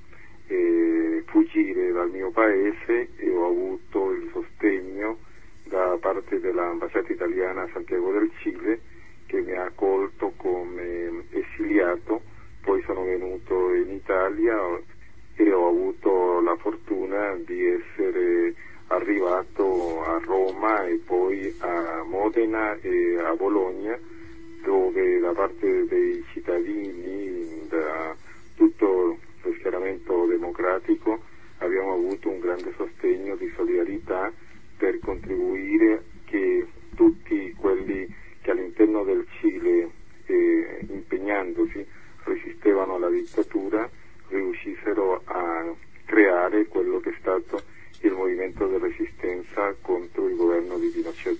fuggire dal mio paese e ho avuto il sostegno da parte dell'ambasciata italiana a Santiago del Cile, che mi ha accolto come esiliato. Poi sono venuto in Italia e ho avuto la fortuna di essere arrivato a Roma e poi a Modena e a Bologna, dove da parte dei cittadini, da tutto lo schieramento democratico, abbiamo avuto un grande sostegno di solidarietà per contribuire che tutti quelli che all'interno del Cile, impegnandosi, resistevano alla dittatura, riuscissero a creare quello che è stato il movimento di resistenza contro il governo di Pinochet.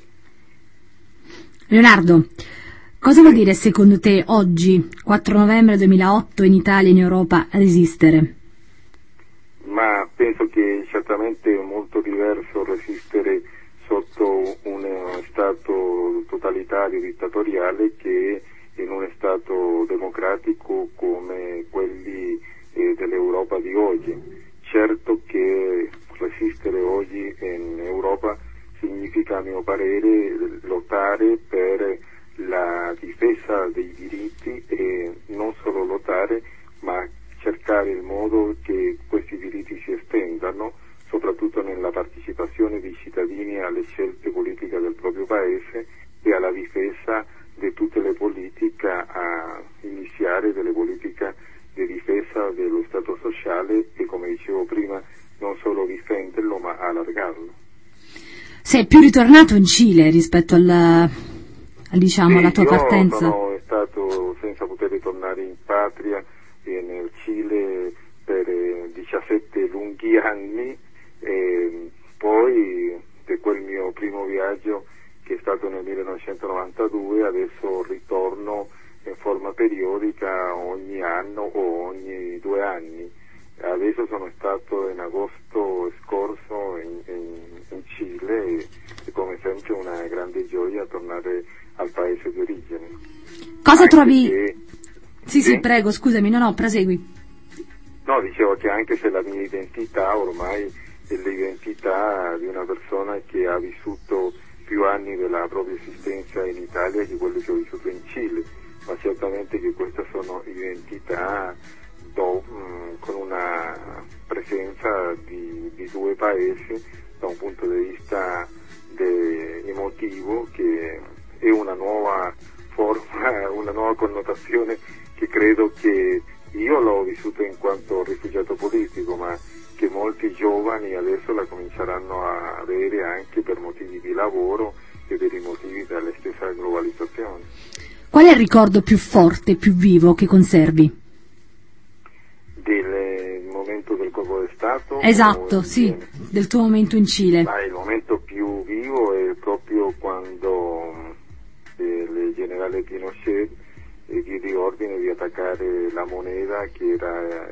Leonardo, cosa vuol dire secondo te oggi, 4 novembre 2008, in Italia e in Europa, resistere? Ma penso che certamente è molto diverso resistere sotto uno stato totalitario dittatoriale che in un stato democratico come quelli dell'Europa di oggi. Certo che resistere oggi in Europa significa, a mio parere, lottare per la difesa dei diritti e non solo lottare, ma cercare il modo che questi diritti si estendano, soprattutto nella partecipazione dei cittadini alle scelte politiche del proprio paese e alla difesa di tutte le politiche, a iniziare delle politiche di difesa dello Stato sociale e, come dicevo prima, non solo difenderlo ma allargarlo. Sei più ritornato in Cile rispetto alla tua partenza? Io sono stato senza poter ritornare in patria nel Cile per 17 lunghi anni e poi di quel mio primo viaggio che è stato nel 1992, adesso ritorno in forma periodica ogni anno o ogni 2 anni. Adesso sono stato in agosto scorso in Cile e come sempre una grande gioia tornare al paese di origine. Cosa trovi? Sì, prego, scusami, no, prosegui. No, dicevo che anche se la mia identità ormai è l'identità di una persona che ha vissuto più anni della propria esistenza in Italia che quello che ho vissuto in Cile, ma certamente che queste sono identità con una presenza di due paesi da un punto di vista emotivo, che è una nuova forma, una nuova connotazione che credo che io l'ho vissuta in quanto rifugiato politico, ma che molti giovani adesso la cominceranno a avere anche per motivi di lavoro e per i motivi della stessa globalizzazione. Qual è il ricordo più forte, più vivo che conservi? Del momento del colpo di Stato? Esatto, sì, del tuo momento in Cile. Il momento più vivo è proprio quando il generale Pinochet diede ordine di attaccare la Moneda, che era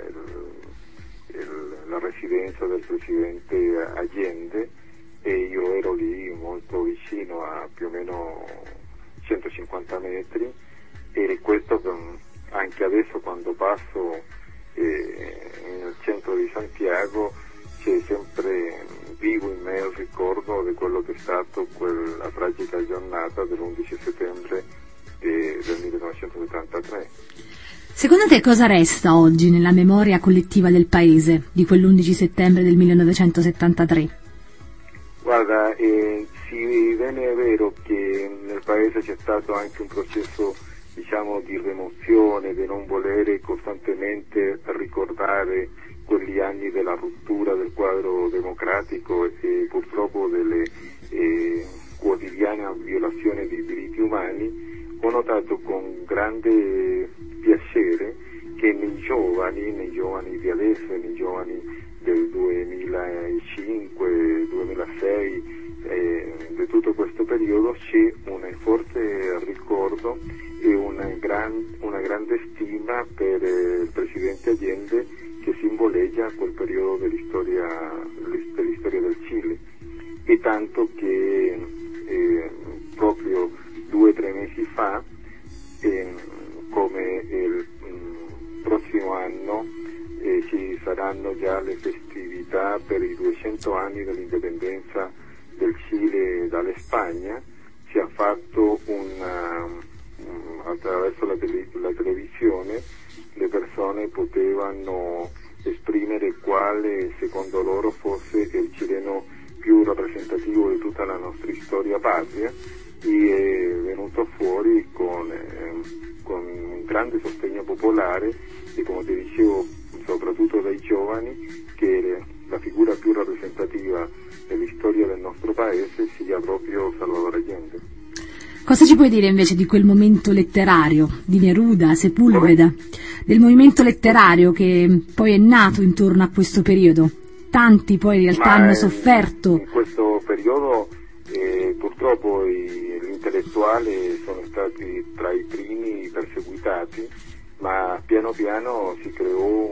la residenza del presidente Allende, e io ero lì molto vicino, a più o meno 150 metri, e questo anche adesso quando passo nel centro di Santiago c'è sempre vivo in me il ricordo di quello che è stato quella tragica giornata dell'11 settembre del 1973. Secondo te cosa resta oggi nella memoria collettiva del paese di quell'11 settembre del 1973? Guarda, sì, bene, è vero che nel paese c'è stato anche un processo, diciamo, di rimozione, di non volere costantemente ricordare quegli anni della rottura del quadro democratico e purtroppo delle quotidiane violazioni dei diritti umani. Ho notato con grande piacere che nei giovani di adesso e nei giovani del 2005-2006, di tutto questo periodo, c'è un forte ricordo e una grande stima per il presidente Allende, che simboleggia quel periodo dell'istoria del Cile, e tanto che proprio 2 o 3 mesi fa, come il prossimo anno ci saranno già le festività per i 200 anni dell'indipendenza del Cile dalle Spagna, si è fatto attraverso la televisione le persone potevano esprimere quale secondo loro fosse il cileno più rappresentativo di tutta la nostra storia patria, e è venuto fuori con un grande sostegno popolare e, come ti dicevo, soprattutto dai giovani, che la figura più rappresentativa dell'istoria del nostro paese sia proprio Salvador Allende. Cosa ci puoi dire invece di quel momento letterario di Neruda, Sepúlveda, del movimento letterario che poi è nato intorno a questo periodo? Tanti poi in realtà hanno sofferto. In questo periodo purtroppo gli intellettuali sono stati tra i primi perseguitati, ma piano piano si creò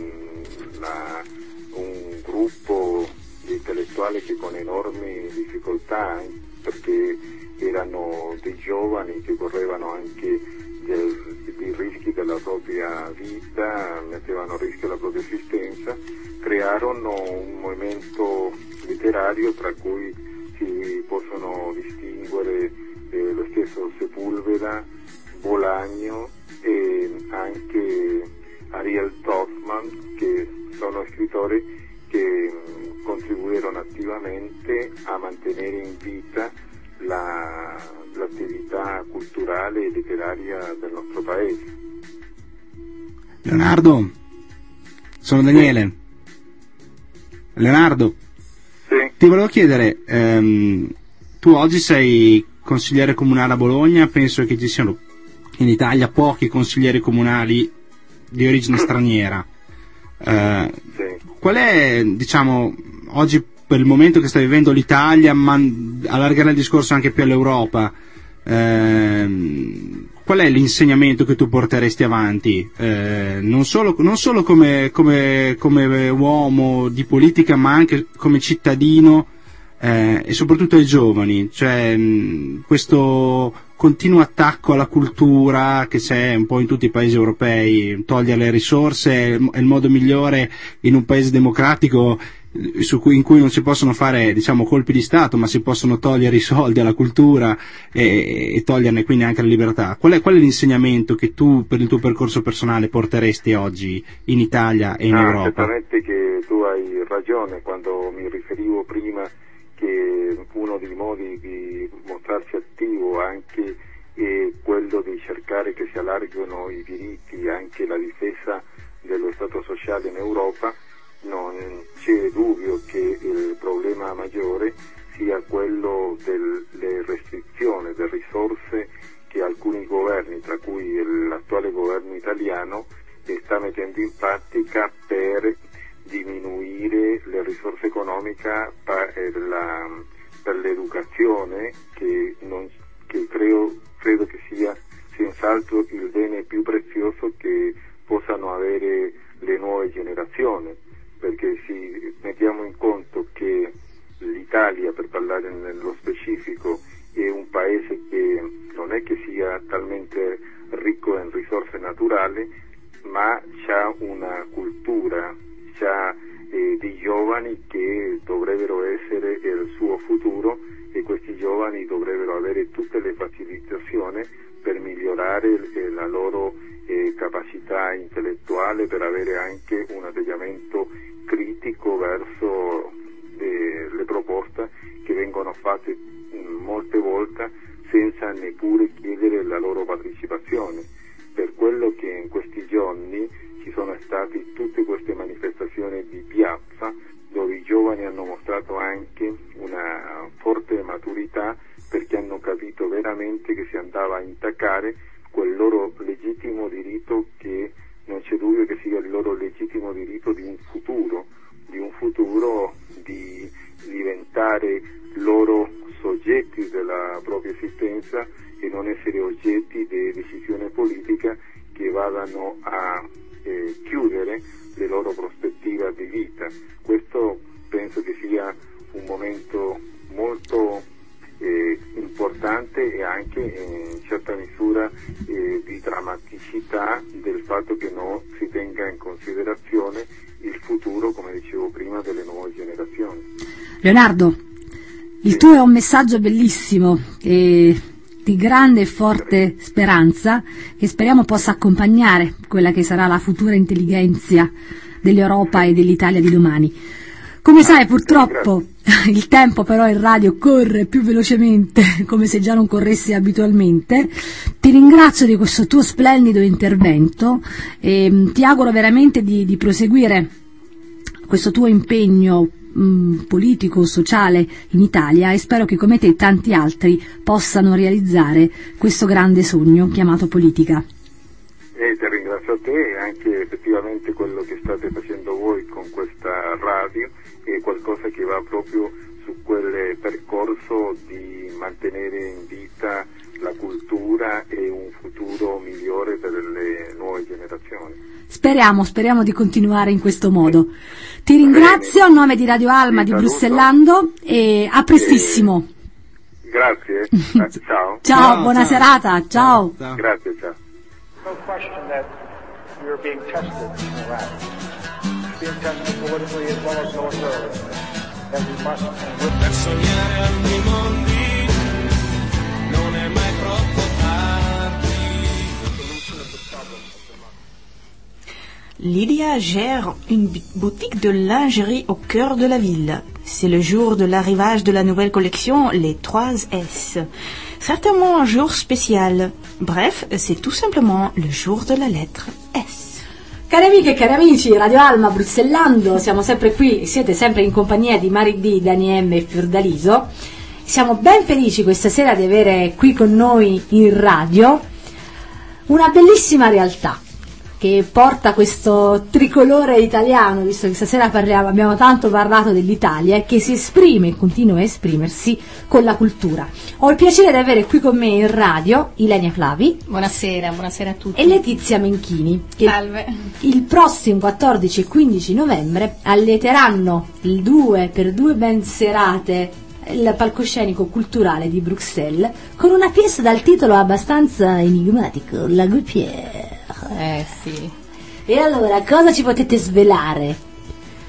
un gruppo di intellettuali che con enormi difficoltà, perché erano dei giovani che correvano anche dei rischi della propria vita, mettevano a rischio la propria esistenza, crearono un movimento letterario tra cui si possono distinguere lo stesso Sepúlveda, Bolaño e anche Ariel Dorfman, che sono scrittori che contribuirono attivamente a mantenere in vita l'attività culturale e letteraria del nostro paese. Leonardo, sono Daniele. Leonardo, sì. Ti volevo chiedere, tu oggi sei consigliere comunale a Bologna, penso che ci siano in Italia pochi consiglieri comunali di origine straniera. Sì. Qual è, diciamo, oggi per il momento che sta vivendo l'Italia, ma allargare il discorso anche più all'Europa, qual è l'insegnamento che tu porteresti avanti, non solo come uomo di politica, ma anche come cittadino, e soprattutto ai giovani, cioè questo continuo attacco alla cultura che c'è un po' in tutti i paesi europei, togliere le risorse è il modo migliore in un paese democratico in cui non si possono fare, diciamo, colpi di Stato, ma si possono togliere i soldi alla cultura e toglierne quindi anche la libertà. Qual è l'insegnamento che tu, per il tuo percorso personale, porteresti oggi in Italia e in Europa? Certamente che tu hai ragione quando mi riferivo prima che uno dei modi di mostrarsi attivo anche è quello di cercare che si allarghino i diritti, anche la difesa dello Stato sociale in Europa. Non c'è dubbio che il problema maggiore sia quello delle restrizioni delle risorse che alcuni governi, tra cui l'attuale governo italiano, sta mettendo in pratica per diminuire le risorse economiche per l'educazione, che credo che sia senz'altro il bene più prezioso che possano avere le nuove generazioni, perché se mettiamo in conto che l'Italia, per parlare nello specifico, è un paese che non è che sia talmente ricco in risorse naturali, ma c'ha una cultura, c'ha dei giovani che dovrebbero essere il suo futuro, e questi giovani dovrebbero avere tutte le facilitazioni per migliorare la loro capacità intellettuale, per avere anche un atteggiamento critico verso le proposte che vengono fatte molte volte senza neppure chiedere la loro partecipazione. Per quello che in questi giorni ci sono state tutte queste manifestazioni di piazza, dove i giovani hanno mostrato anche una forte maturità, perché hanno capito veramente che si andava a intaccare quel loro legittimo diritto, che non c'è dubbio che sia il loro legittimo diritto di un futuro di diventare loro soggetti della propria esistenza e non essere oggetti di decisione politica che vadano a chiudere le loro prospettive di vita. Questo penso che sia un momento molto importante, e anche in certa misura di drammaticità del fatto che non si tenga in considerazione il futuro, come dicevo prima, delle nuove generazioni. Leonardo, il tuo è un messaggio bellissimo e di grande e forte speranza, che speriamo possa accompagnare quella che sarà la futura intelligenza dell'Europa e dell'Italia di domani. Come sai, purtroppo il tempo però in radio corre più velocemente, come se già non corresse abitualmente. Ti ringrazio di questo tuo splendido intervento e ti auguro veramente di proseguire questo tuo impegno politico, sociale in Italia, e spero che come te tanti altri possano realizzare questo grande sogno chiamato politica. Ti ringrazio a te, e anche effettivamente quello che state facendo voi con questa radio è qualcosa che va proprio su quel percorso di mantenere in vita la cultura e un futuro migliore per le nuove generazioni. Speriamo di continuare in questo modo. Ti ringrazio a nome di Radio Alma di Bruxellando e a prestissimo. Grazie. Ciao. Ciao, buona serata. Ciao. Grazie, ciao. No question that we are being tested in Iraq. Being tested politically as well as militarily. And we must and will. Per sognare altri mondi non è mai troppo tardi. Lydia gère une boutique de lingerie au cœur de la ville. C'est le jour de l'arrivage de la nouvelle collection, les 3S. Certainement un jour spécial. Bref, c'est tout simplement le jour de la lettre S. Cari amiche e cari amici, Radio Alma Bruxellando, siamo sempre qui, siete sempre in compagnia di Mari D, Dani M e Fiordaliso. Siamo ben felici questa sera di avere qui con noi in radio una bellissima realtà che porta questo tricolore italiano, visto che stasera abbiamo tanto parlato dell'Italia, e che si esprime e continua a esprimersi con la cultura. Ho il piacere di avere qui con me in radio Ilenia Flavi. Buonasera a tutti. E Letizia Menchini, che Salve. Il prossimo 14 e 15 novembre allieteranno per due ben serate il palcoscenico culturale di Bruxelles con una pièce dal titolo abbastanza enigmatico, La Guipière. Sì. E allora, cosa ci potete svelare?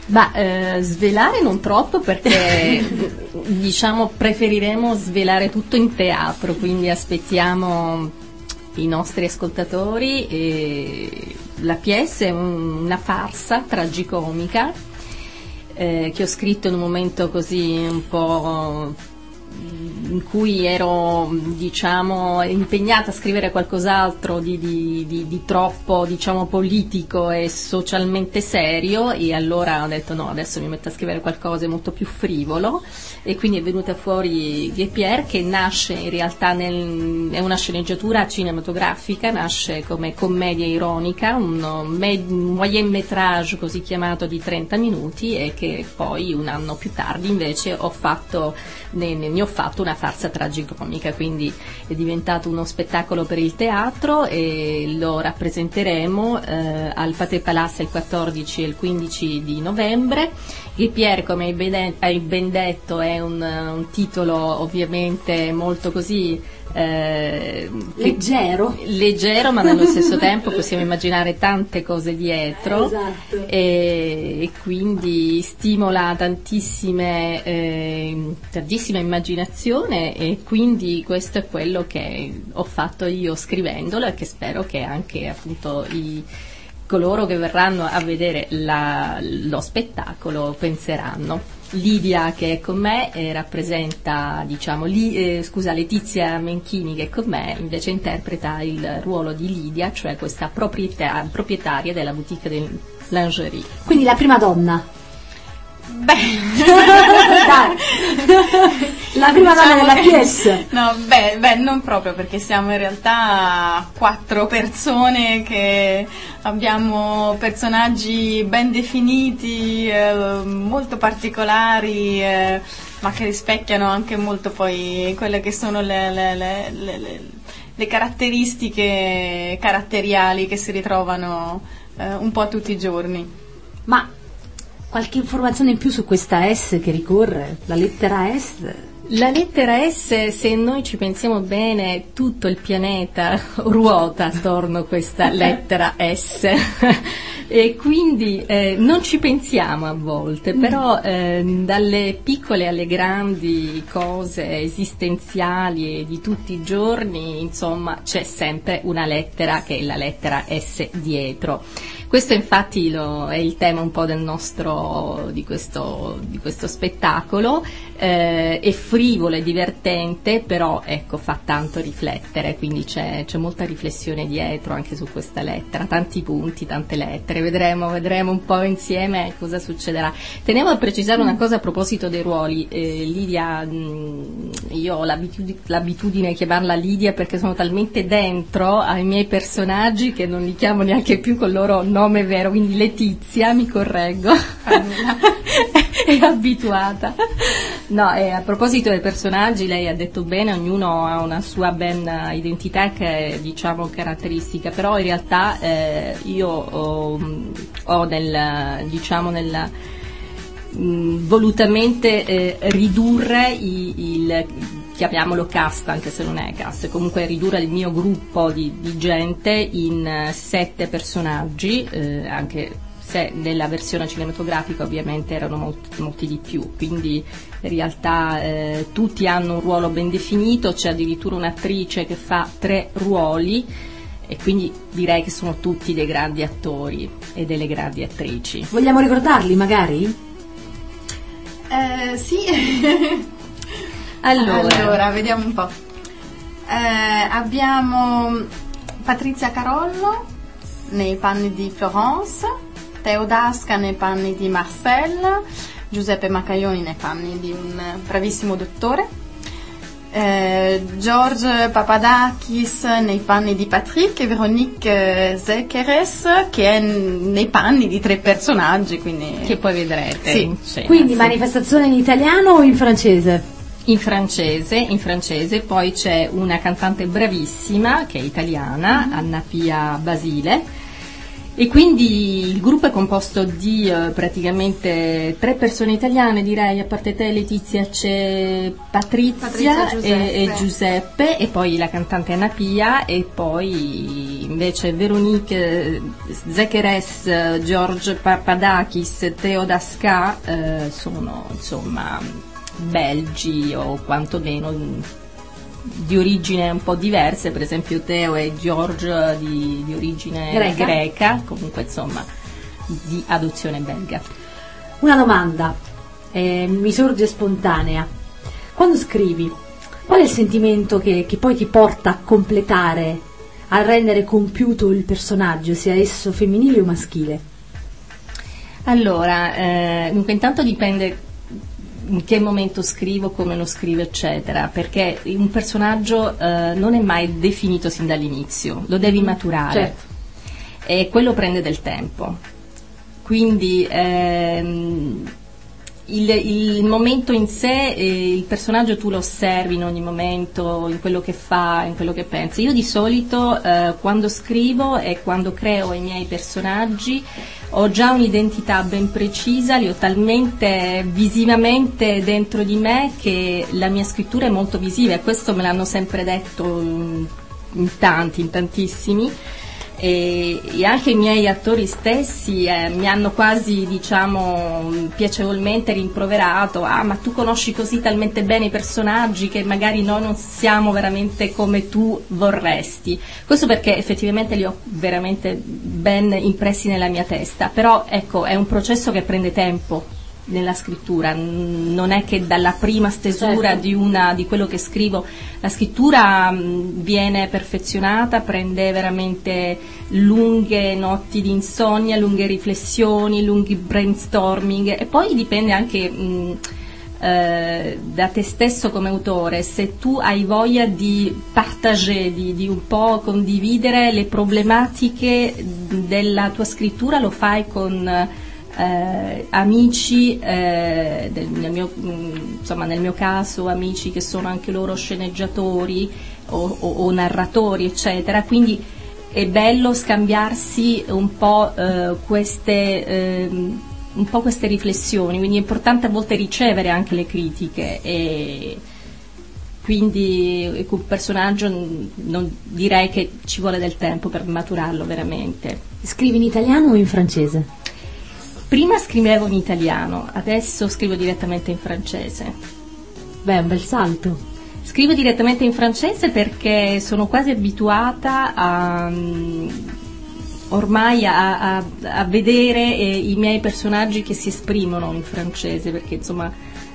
Svelare non troppo, perché diciamo preferiremo svelare tutto in teatro, quindi aspettiamo i nostri ascoltatori. La pièce è una farsa tragicomica che ho scritto in un momento così un po' in cui ero, diciamo, impegnata a scrivere qualcos'altro di troppo, diciamo, politico e socialmente serio, e allora ho detto no, adesso mi metto a scrivere qualcosa di molto più frivolo, e quindi è venuta fuori Guy Pierre, che nasce in realtà è una sceneggiatura cinematografica, nasce come commedia ironica, un moyen métrage così chiamato di 30 minuti, e che poi un anno più tardi invece ne ho fatto una farsa tragicomica, quindi è diventato uno spettacolo per il teatro, e lo rappresenteremo al Pathé Palace il 14 e il 15 di novembre. Guy Pierre, come hai ben detto, è un titolo ovviamente molto così leggero, ma nello stesso tempo possiamo immaginare tante cose dietro. Esatto. E quindi stimola tantissima immaginazione, e quindi questo è quello che ho fatto io scrivendolo, e che spero che anche appunto coloro che verranno a vedere lo spettacolo penseranno. Lidia, che è con me, rappresenta, diciamo, Letizia Menchini, che è con me, invece interpreta il ruolo di Lidia, cioè questa proprietaria della boutique del lingerie. Quindi la prima donna. Dai. La prima donna della pièce. No, non proprio, perché siamo in realtà 4 persone che abbiamo personaggi ben definiti, molto particolari, ma che rispecchiano anche molto poi quelle che sono le caratteristiche caratteriali che si ritrovano un po' tutti i giorni. Ma qualche informazione in più su questa S che ricorre, la lettera S? La lettera S, se noi ci pensiamo bene, tutto il pianeta ruota attorno a questa lettera S e quindi non ci pensiamo a volte, però dalle piccole alle grandi cose esistenziali e di tutti i giorni, insomma, c'è sempre una lettera che è la lettera S dietro. Questo infatti è il tema un po' di questo spettacolo, è frivolo e divertente, però ecco, fa tanto riflettere, quindi c'è molta riflessione dietro anche su questa lettera, tanti punti, tante lettere, vedremo un po' insieme cosa succederà. Tenevo a precisare una cosa a proposito dei ruoli. Lidia, io ho l'abitudine di chiamarla Lidia perché sono talmente dentro ai miei personaggi che non li chiamo neanche più con il loro nome vero, quindi Letizia, mi correggo, è abituata. No, a proposito dei personaggi, lei ha detto bene, ognuno ha una sua ben identità che è, diciamo, caratteristica, però in realtà io ho volutamente ridurre chiamiamolo cast, anche se non è cast, comunque ridurre il mio gruppo di gente in 7 personaggi, anche se nella versione cinematografica ovviamente erano molti di più, quindi in realtà tutti hanno un ruolo ben definito, c'è addirittura un'attrice che fa 3 ruoli, e quindi direi che sono tutti dei grandi attori e delle grandi attrici. Vogliamo ricordarli magari? Sì. Allora, vediamo un po'. Abbiamo Patrizia Carollo nei panni di Florence, Teo Dasca nei panni di Marcel, Giuseppe Macaioni nei panni di un bravissimo dottore, George Papadakis nei panni di Patrick e Véronique Zekeres che è nei panni di 3 personaggi, quindi che poi vedrete. Sì. Quindi manifestazione in italiano o in francese? In francese, poi c'è una cantante bravissima che è italiana, Anna Pia Basile, E quindi il gruppo è composto di praticamente 3 persone italiane, direi, a parte te Letizia c'è Patrizia e Giuseppe, e poi la cantante Anna Pia, e poi invece Veronique, Zecheres, George Papadakis, Teo Dasca sono insomma belgi o quantomeno di origine un po' diverse, per esempio Teo e George di origine greca, comunque insomma di adozione belga. Una domanda mi sorge spontanea: quando scrivi, qual è il sentimento che poi ti porta a completare, a rendere compiuto il personaggio, sia esso femminile o maschile? Allora, dunque intanto dipende in che momento scrivo, come lo scrivo, eccetera, perché un personaggio non è mai definito sin dall'inizio, lo devi maturare, certo. E quello prende del tempo, quindi il momento in sé, il personaggio tu lo osservi in ogni momento, in quello che fa, in quello che pensa. Io di solito quando scrivo e quando creo i miei personaggi ho già un'identità ben precisa, li ho talmente visivamente dentro di me che la mia scrittura è molto visiva, e questo me l'hanno sempre detto in tantissimi, e anche i miei attori stessi mi hanno quasi, diciamo, piacevolmente rimproverato: ah, ma tu conosci così talmente bene i personaggi che magari noi non siamo veramente come tu vorresti. Questo perché effettivamente li ho veramente ben impressi nella mia testa, però ecco, è un processo che prende tempo nella scrittura, non è che dalla prima stesura di quello che scrivo la scrittura viene perfezionata, prende veramente lunghe notti di insonnia, lunghe riflessioni, lunghi brainstorming, e poi dipende anche da te stesso come autore, se tu hai voglia di partager, di un po' condividere le problematiche della tua scrittura, lo fai con amici, nel mio caso amici che sono anche loro sceneggiatori o narratori, eccetera, quindi è bello scambiarsi un po' queste riflessioni, quindi è importante a volte ricevere anche le critiche, e quindi un personaggio non direi che ci vuole del tempo per maturarlo veramente. Scrivi in italiano o in francese? Prima scrivevo in italiano, adesso scrivo direttamente in francese. Beh, è un bel salto. Scrivo direttamente in francese perché sono quasi abituata ormai a vedere i miei personaggi che si esprimono in francese, perché insomma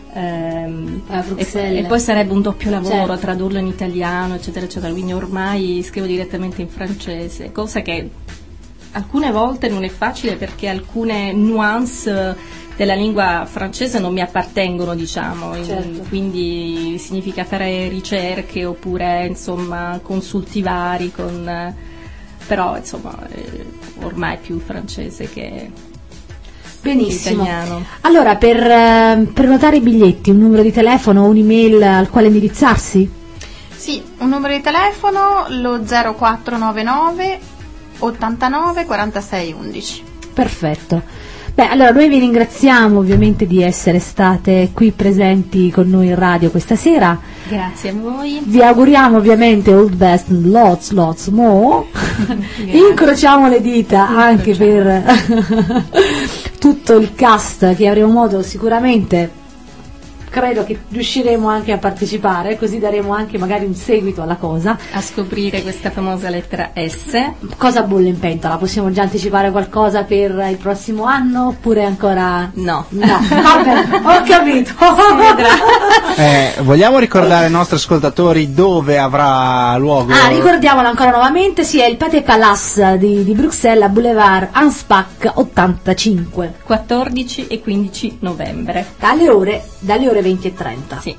e poi sarebbe un doppio lavoro, certo, tradurlo in italiano, eccetera eccetera, quindi ormai scrivo direttamente in francese, cosa che alcune volte non è facile perché alcune nuance della lingua francese non mi appartengono, diciamo, certo, quindi significa fare ricerche oppure insomma consulti vari però insomma ormai più francese che benissimo italiano. Allora, per prenotare i biglietti, un numero di telefono o un'email al quale indirizzarsi? Sì, un numero di telefono, lo 0499 89 46 11. Perfetto. Beh, allora noi vi ringraziamo ovviamente di essere state qui presenti con noi in radio questa sera. Grazie a voi. Vi auguriamo ovviamente all the best and lots more. Incrociamo le dita anche per tutto il cast, che avremo modo sicuramente, credo che riusciremo anche a partecipare, così daremo anche magari un seguito alla cosa, a scoprire questa famosa lettera S. Cosa bolle in pentola? Possiamo già anticipare qualcosa per il prossimo anno oppure ancora no? Vabbè, ho capito. Vogliamo ricordare ai nostri ascoltatori dove avrà luogo? Ricordiamolo ancora nuovamente, sì, è il Pathé Palace di Bruxelles, a Boulevard Anspach 85, 14 e 15 novembre dalle ore 20:30. Sì.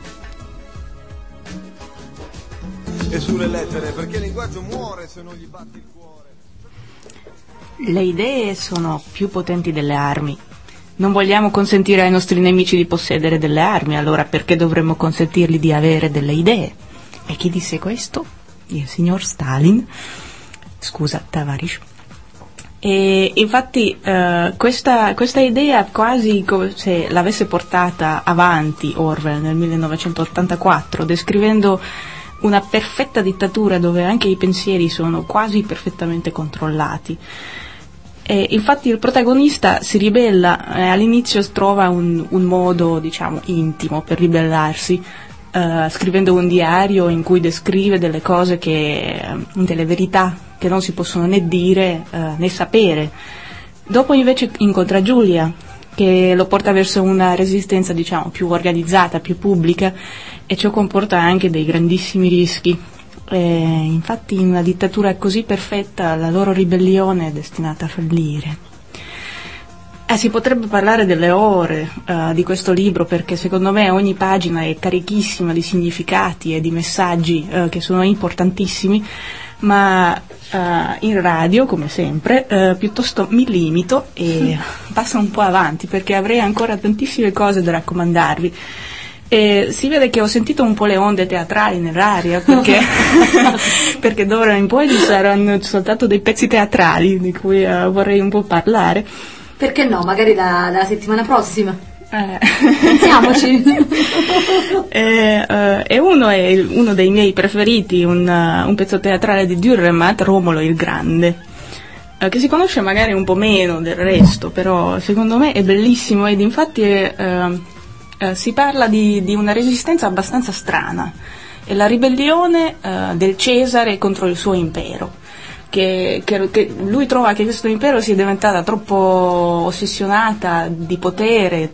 E sulle lettere, perché il linguaggio muore se non gli batti il cuore. Le idee sono più potenti delle armi. Non vogliamo consentire ai nostri nemici di possedere delle armi, allora perché dovremmo consentirgli di avere delle idee? E chi disse questo? Il signor Stalin, scusa, Tavarish. E infatti questa idea quasi come se l'avesse portata avanti Orwell nel 1984, descrivendo una perfetta dittatura dove anche i pensieri sono quasi perfettamente controllati. E infatti il protagonista si ribella, all'inizio trova un modo, diciamo, intimo per ribellarsi, scrivendo un diario in cui descrive delle cose delle verità che non si possono né dire né sapere. Dopo invece incontra Giulia, che lo porta verso una resistenza, diciamo, più organizzata, più pubblica, e ciò comporta anche dei grandissimi rischi. Infatti in una dittatura così perfetta la loro ribellione è destinata a fallire. Si potrebbe parlare delle ore di questo libro, perché secondo me ogni pagina è carichissima di significati e di messaggi che sono importantissimi, ma in radio, come sempre, piuttosto mi limito e passo un po' avanti, perché avrei ancora tantissime cose da raccomandarvi. E si vede che ho sentito un po' le onde teatrali nell'aria, perché d'ora in poi ci saranno soltanto dei pezzi teatrali di cui vorrei un po' parlare. Perché no? Magari dalla settimana prossima. Pensiamoci. E uno è uno dei miei preferiti, un pezzo teatrale di Dürrenmatt, Romolo il Grande, che si conosce magari un po' meno del resto, però secondo me è bellissimo, ed infatti si parla di una resistenza abbastanza strana, è la ribellione del Cesare contro il suo impero. Che lui trova che questo impero sia diventata troppo ossessionata di potere,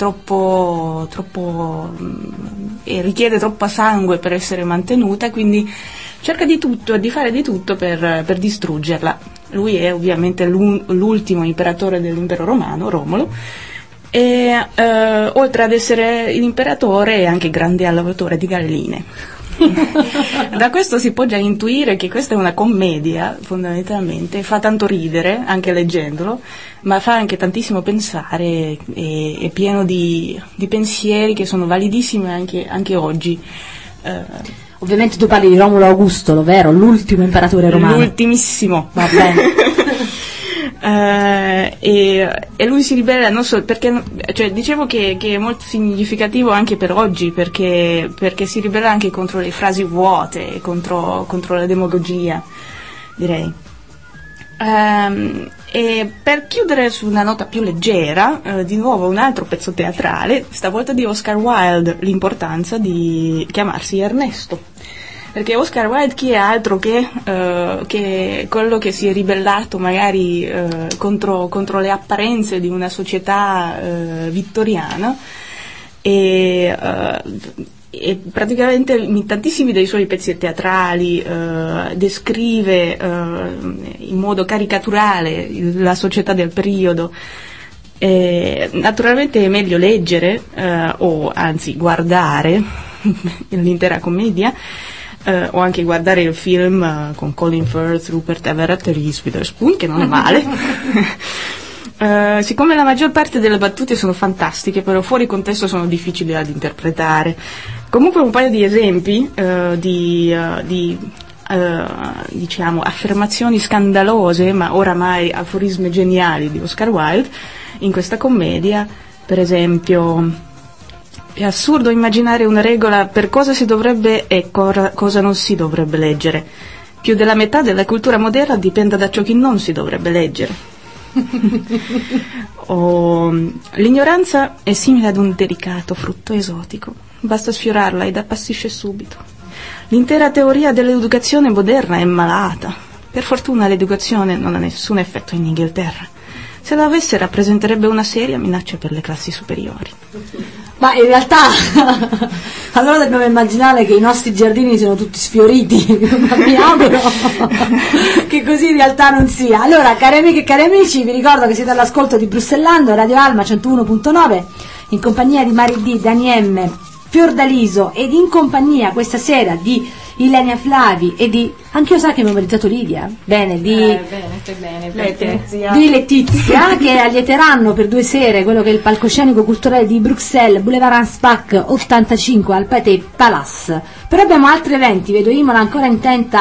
e richiede troppo sangue per essere mantenuta, quindi cerca di tutto e di fare di tutto per distruggerla. Lui è ovviamente l'ultimo imperatore dell'impero romano, Romolo, e oltre ad essere l'imperatore è anche grande allavatore di galline. Da questo si può già intuire che questa è una commedia, fondamentalmente, fa tanto ridere anche leggendolo, ma fa anche tantissimo pensare, è pieno di pensieri che sono validissimi anche oggi. Ovviamente tu parli di Romolo Augusto, vero? L'ultimo imperatore romano. L'ultimissimo. Va bene. E lui si ribella non solo perché, cioè, dicevo che è molto significativo anche per oggi, perché si ribella anche contro le frasi vuote, contro la demagogia, direi. E per chiudere su una nota più leggera, di nuovo un altro pezzo teatrale, stavolta di Oscar Wilde, l'importanza di chiamarsi Ernesto. Perché Oscar Wilde chi è altro che quello che si è ribellato magari contro le apparenze di una società vittoriana, e praticamente in tantissimi dei suoi pezzi teatrali descrive in modo caricaturale la società del periodo. Naturalmente è meglio leggere o anzi guardare l'intera commedia, o anche guardare il film con Colin Firth, Rupert Everett e Reese Witherspoon, che non è male. Siccome la maggior parte delle battute sono fantastiche, però fuori contesto sono difficili da interpretare. Comunque un paio di esempi diciamo affermazioni scandalose, ma oramai aforismi geniali di Oscar Wilde in questa commedia. Per esempio: è assurdo immaginare una regola per cosa si dovrebbe e cosa non si dovrebbe leggere. Più della metà della cultura moderna dipende da ciò che non si dovrebbe leggere. L'ignoranza è simile ad un delicato frutto esotico, basta sfiorarla ed appassisce subito. L'intera teoria dell'educazione moderna è malata. Per fortuna l'educazione non ha nessun effetto in Inghilterra. Se la avesse, rappresenterebbe una seria minaccia per le classi superiori. Ma in realtà allora dobbiamo immaginare che i nostri giardini siano tutti sfioriti, ma mi auguro che così in realtà non sia. Allora, cari amiche e cari amici, vi ricordo che siete all'ascolto di Bruxellando, Radio Alma 101.9, in compagnia di Mari D, Dani M, Fiordaliso, ed in compagnia questa sera di Ilenia Flavi e di, anche io sa che mi ho meritato Lidia, bene, di Letizia, che allieteranno per 2 sere quello che è il palcoscenico culturale di Bruxelles, Boulevard Anspach 85 al Pathé Palace. Però abbiamo altri eventi, vedo Imola ancora intenta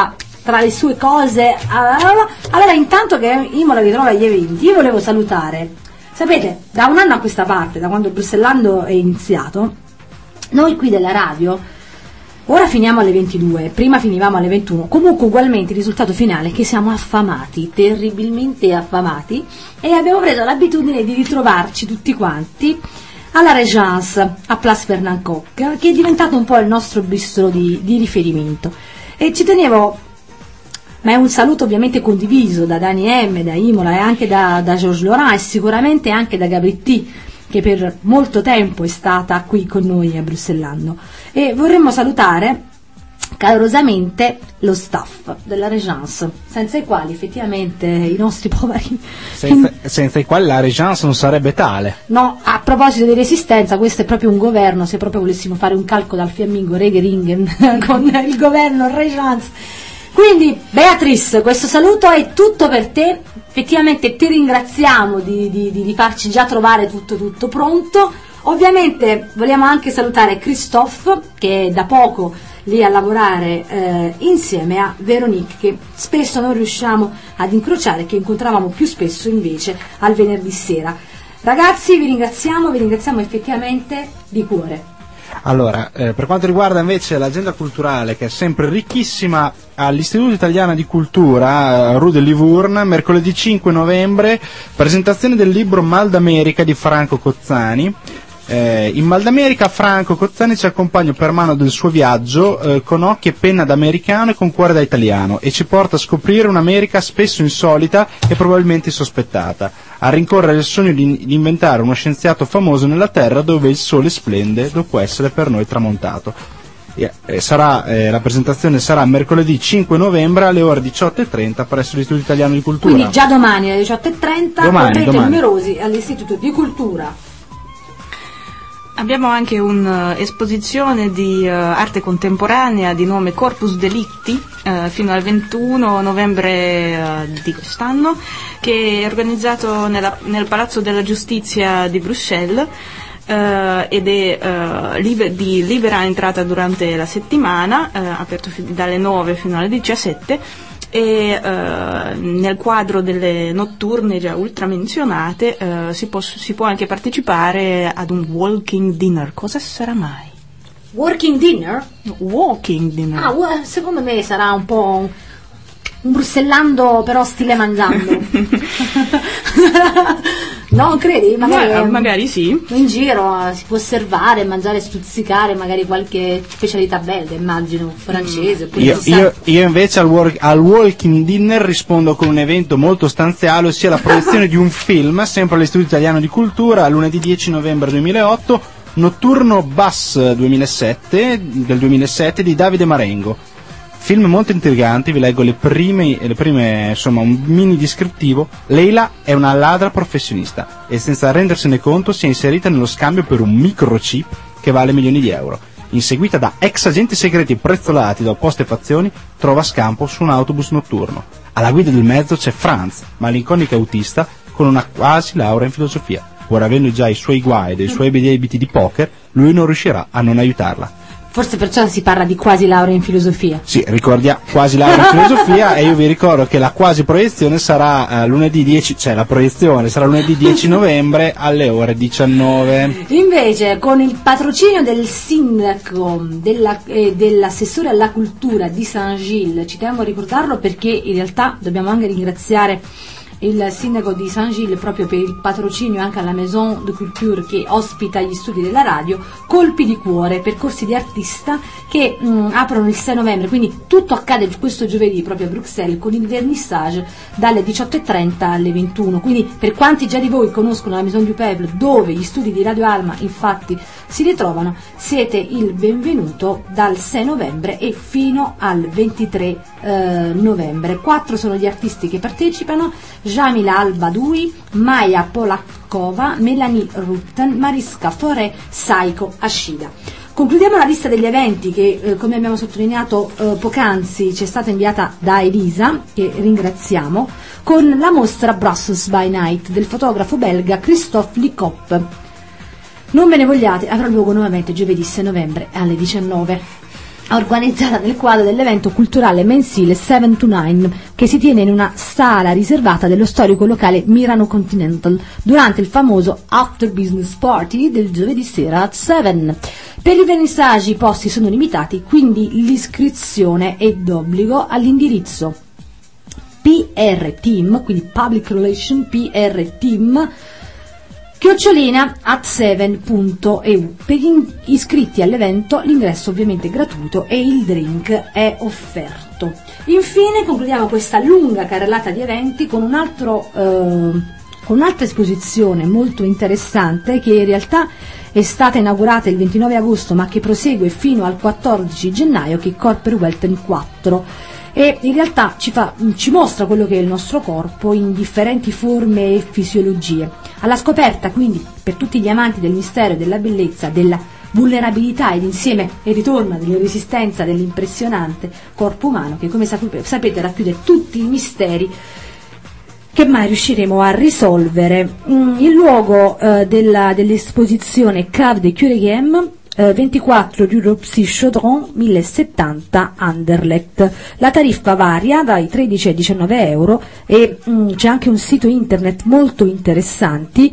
tra le sue cose. Allora, intanto che Imola ritrova gli eventi, io volevo salutare, sapete, da un anno a questa parte, da quando Bruxellando è iniziato, noi qui della radio ora finiamo alle 22, prima finivamo alle 21, comunque ugualmente il risultato finale è che siamo affamati, terribilmente affamati, e abbiamo preso l'abitudine di ritrovarci tutti quanti alla Régence, a Place Fernand Koch, che è diventato un po' il nostro bistro di riferimento. E ci tenevo, ma è un saluto ovviamente condiviso da Dani M, da Imola e anche da Georges Laurent e sicuramente anche da Gabretti, che per molto tempo è stata qui con noi a Bruxellando, e vorremmo salutare calorosamente lo staff della Régence, senza i quali effettivamente i nostri poveri senza i quali la Régence non sarebbe tale. No, a proposito di resistenza, questo è proprio un governo, se proprio volessimo fare un calcolo dal fiammingo Regeringen con il governo Régence. Quindi Beatrice, questo saluto è tutto per te, effettivamente ti ringraziamo di farci già trovare tutto pronto. Ovviamente vogliamo anche salutare Christophe, che è da poco lì a lavorare insieme a Veronique, che spesso non riusciamo ad incrociare, che incontravamo più spesso invece al venerdì sera. Ragazzi, vi ringraziamo effettivamente di cuore. Allora, per quanto riguarda invece l'agenda culturale, che è sempre ricchissima, all'Istituto Italiano di Cultura, Rue de Livourne, mercoledì 5 novembre, presentazione del libro Mal d'America di Franco Cozzani. In Mal d'America Franco Cozzani ci accompagna per mano del suo viaggio con occhi e penna da americano e con cuore da italiano, e ci porta a scoprire un'America spesso insolita e probabilmente insospettata, a rincorrere il sogno di inventare uno scienziato famoso nella terra dove il sole splende dopo essere per noi tramontato. La presentazione sarà mercoledì 5 novembre alle ore 18:30 presso l'Istituto Italiano di Cultura. Quindi già domani alle 18:30 domani. numerosi all'Istituto di Cultura. Abbiamo anche un'esposizione di arte contemporanea di nome Corpus Delicti fino al 21 novembre di quest'anno, che è organizzato nel Palazzo della Giustizia di Bruxelles ed è di libera entrata durante la settimana, aperto dalle 9 fino alle 17. E nel quadro delle notturne già ultramenzionate si può anche partecipare ad un walking dinner. Cosa sarà mai? Working dinner? Walking dinner. Secondo me sarà un po' un Bruxellando però stile mangiando. No, credi? Magari sì. In giro si può osservare, mangiare, stuzzicare, magari qualche specialità belga, immagino, francese. Io invece al walking dinner rispondo con un evento molto stanziale, ossia la proiezione di un film, sempre all'Istituto Italiano di Cultura, lunedì 10 novembre 2008, Notturno Bus del 2007 di Davide Marengo. Film molto intriganti, vi leggo le prime, insomma, un mini descrittivo. Leila è una ladra professionista e senza rendersene conto si è inserita nello scambio per un microchip che vale milioni di euro. Inseguita da ex agenti segreti prezzolati da opposte fazioni, trova scampo su un autobus notturno. Alla guida del mezzo c'è Franz, malinconica autista con una quasi laurea in filosofia. Pur avendo già i suoi guai e i suoi debiti di poker, lui non riuscirà a non aiutarla. Forse perciò si parla di quasi laurea in filosofia. Sì, ricordiamo quasi laurea in filosofia e io vi ricordo che la quasi proiezione sarà lunedì 10, cioè la proiezione sarà lunedì 10 novembre alle ore 19. Invece, con il patrocinio del sindaco dell'assessore alla cultura di Saint-Gilles, ci teniamo a ricordarlo perché in realtà dobbiamo anche ringraziare il sindaco di Saint-Gilles proprio per il patrocinio anche alla Maison de Culture che ospita gli studi della radio, Colpi di Cuore, percorsi di artista che aprono il 6 novembre, quindi tutto accade questo giovedì proprio a Bruxelles con il vernissage dalle 18:30 alle 21, quindi per quanti già di voi conoscono la Maison du Peuple dove gli studi di Radio Alma infatti si ritrovano, siete il benvenuto dal 6 novembre e fino al 23 novembre. 4 sono gli artisti che partecipano: Jamila Al-Badoui, Maya Polakova, Melanie Rutten, Mariska Foré, Saiko Ashida. Concludiamo la lista degli eventi che, come abbiamo sottolineato poc'anzi, ci è stata inviata da Elisa, che ringraziamo, con la mostra Brussels by Night del fotografo belga Christophe Licop. Non ve ne vogliate, avrà luogo nuovamente giovedì 6 novembre alle 19. organizzata nel quadro dell'evento culturale mensile 7 to 9 che si tiene in una sala riservata dello storico locale Mirano Continental durante il famoso After Business Party del giovedì sera at 7. Per i vernissaggi i posti sono limitati, quindi l'iscrizione è d'obbligo all'indirizzo PR Team, quindi Public Relation PR Team @7.eu. Per gli iscritti all'evento l'ingresso ovviamente è gratuito e il drink è offerto. Infine concludiamo questa lunga carrellata di eventi con un'altra esposizione molto interessante che in realtà è stata inaugurata il 29 agosto ma che prosegue fino al 14 gennaio, che è Corper Welten 4. E in realtà ci mostra quello che è il nostro corpo in differenti forme e fisiologie. Alla scoperta quindi per tutti gli amanti del mistero e della bellezza, della vulnerabilità ed insieme il ritorno della resistenza dell'impressionante corpo umano che come sapete racchiude tutti i misteri che mai riusciremo a risolvere. Il luogo dell'esposizione Cave de Cureghem, 24 Rue Ropsy Chaudron 1070 Anderlecht. La tariffa varia dai 13 ai 19 euro e c'è anche un sito internet molto interessante,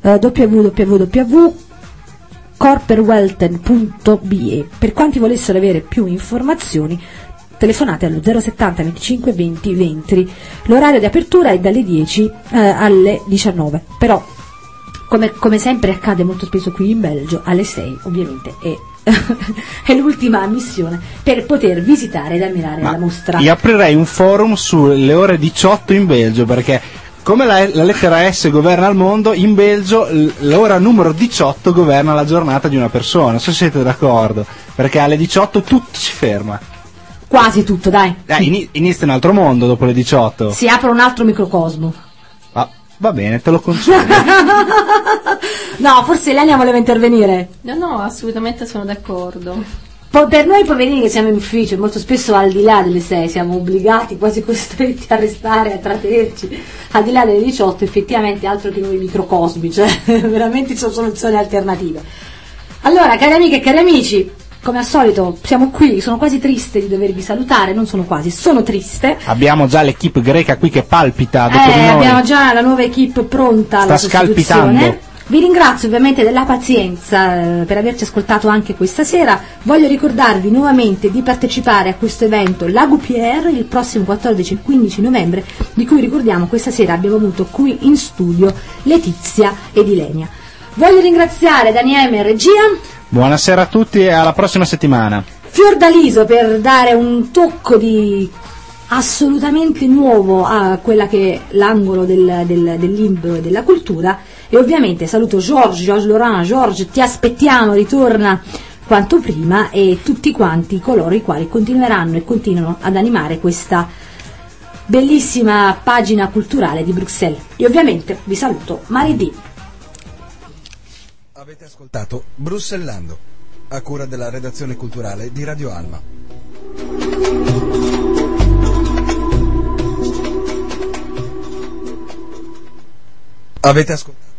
www.corperwelten.be. Per quanti volessero avere più informazioni telefonate allo 070 25 20 20. L'orario di apertura è dalle 10 alle 19, però come sempre accade molto spesso qui in Belgio, alle 6 ovviamente è l'ultima missione per poter visitare ed ammirare la mostra. Io aprirei un forum sulle ore 18 in Belgio, perché come la lettera S governa il mondo, in Belgio l'ora numero 18 governa la giornata di una persona. Non so se siete d'accordo, perché alle 18 tutto si ferma. Quasi tutto, dai. Inizia un altro mondo dopo le 18. Si apre un altro microcosmo. Va bene, te lo concedo. No, forse Elenia voleva intervenire. No, assolutamente sono d'accordo. Per noi poverini che siamo in ufficio, molto spesso al di là delle 6 siamo obbligati, quasi costretti a restare, a trattenerci al di là delle 18, effettivamente altro che noi microcosmi, cioè veramente ci sono soluzioni alternative. Allora, cari amiche e cari amici, come al solito siamo qui, sono quasi triste di dovervi salutare, non sono quasi, sono triste. Abbiamo già l'equipe greca qui che palpita dopo di noi. Abbiamo già la nuova equipe pronta alla scalpitando. Vi ringrazio ovviamente della pazienza per averci ascoltato anche questa sera. Voglio ricordarvi nuovamente di partecipare a questo evento Lago Pierre il prossimo 14 e 15 novembre, di cui ricordiamo questa sera abbiamo avuto qui in studio Letizia ed Ilenia. Voglio ringraziare Daniele in regia. Buonasera a tutti e alla prossima settimana. Fiordaliso per dare un tocco di assolutamente nuovo a quella che è l'angolo del libro e della cultura, e ovviamente saluto Georges Laurent. Georges, ti aspettiamo, ritorna quanto prima, e tutti quanti coloro i quali continueranno e continuano ad animare questa bellissima pagina culturale di Bruxelles. E ovviamente vi saluto martedì. Avete ascoltato Bruxellando, a cura della redazione culturale di Radio Alma. Avete ascoltato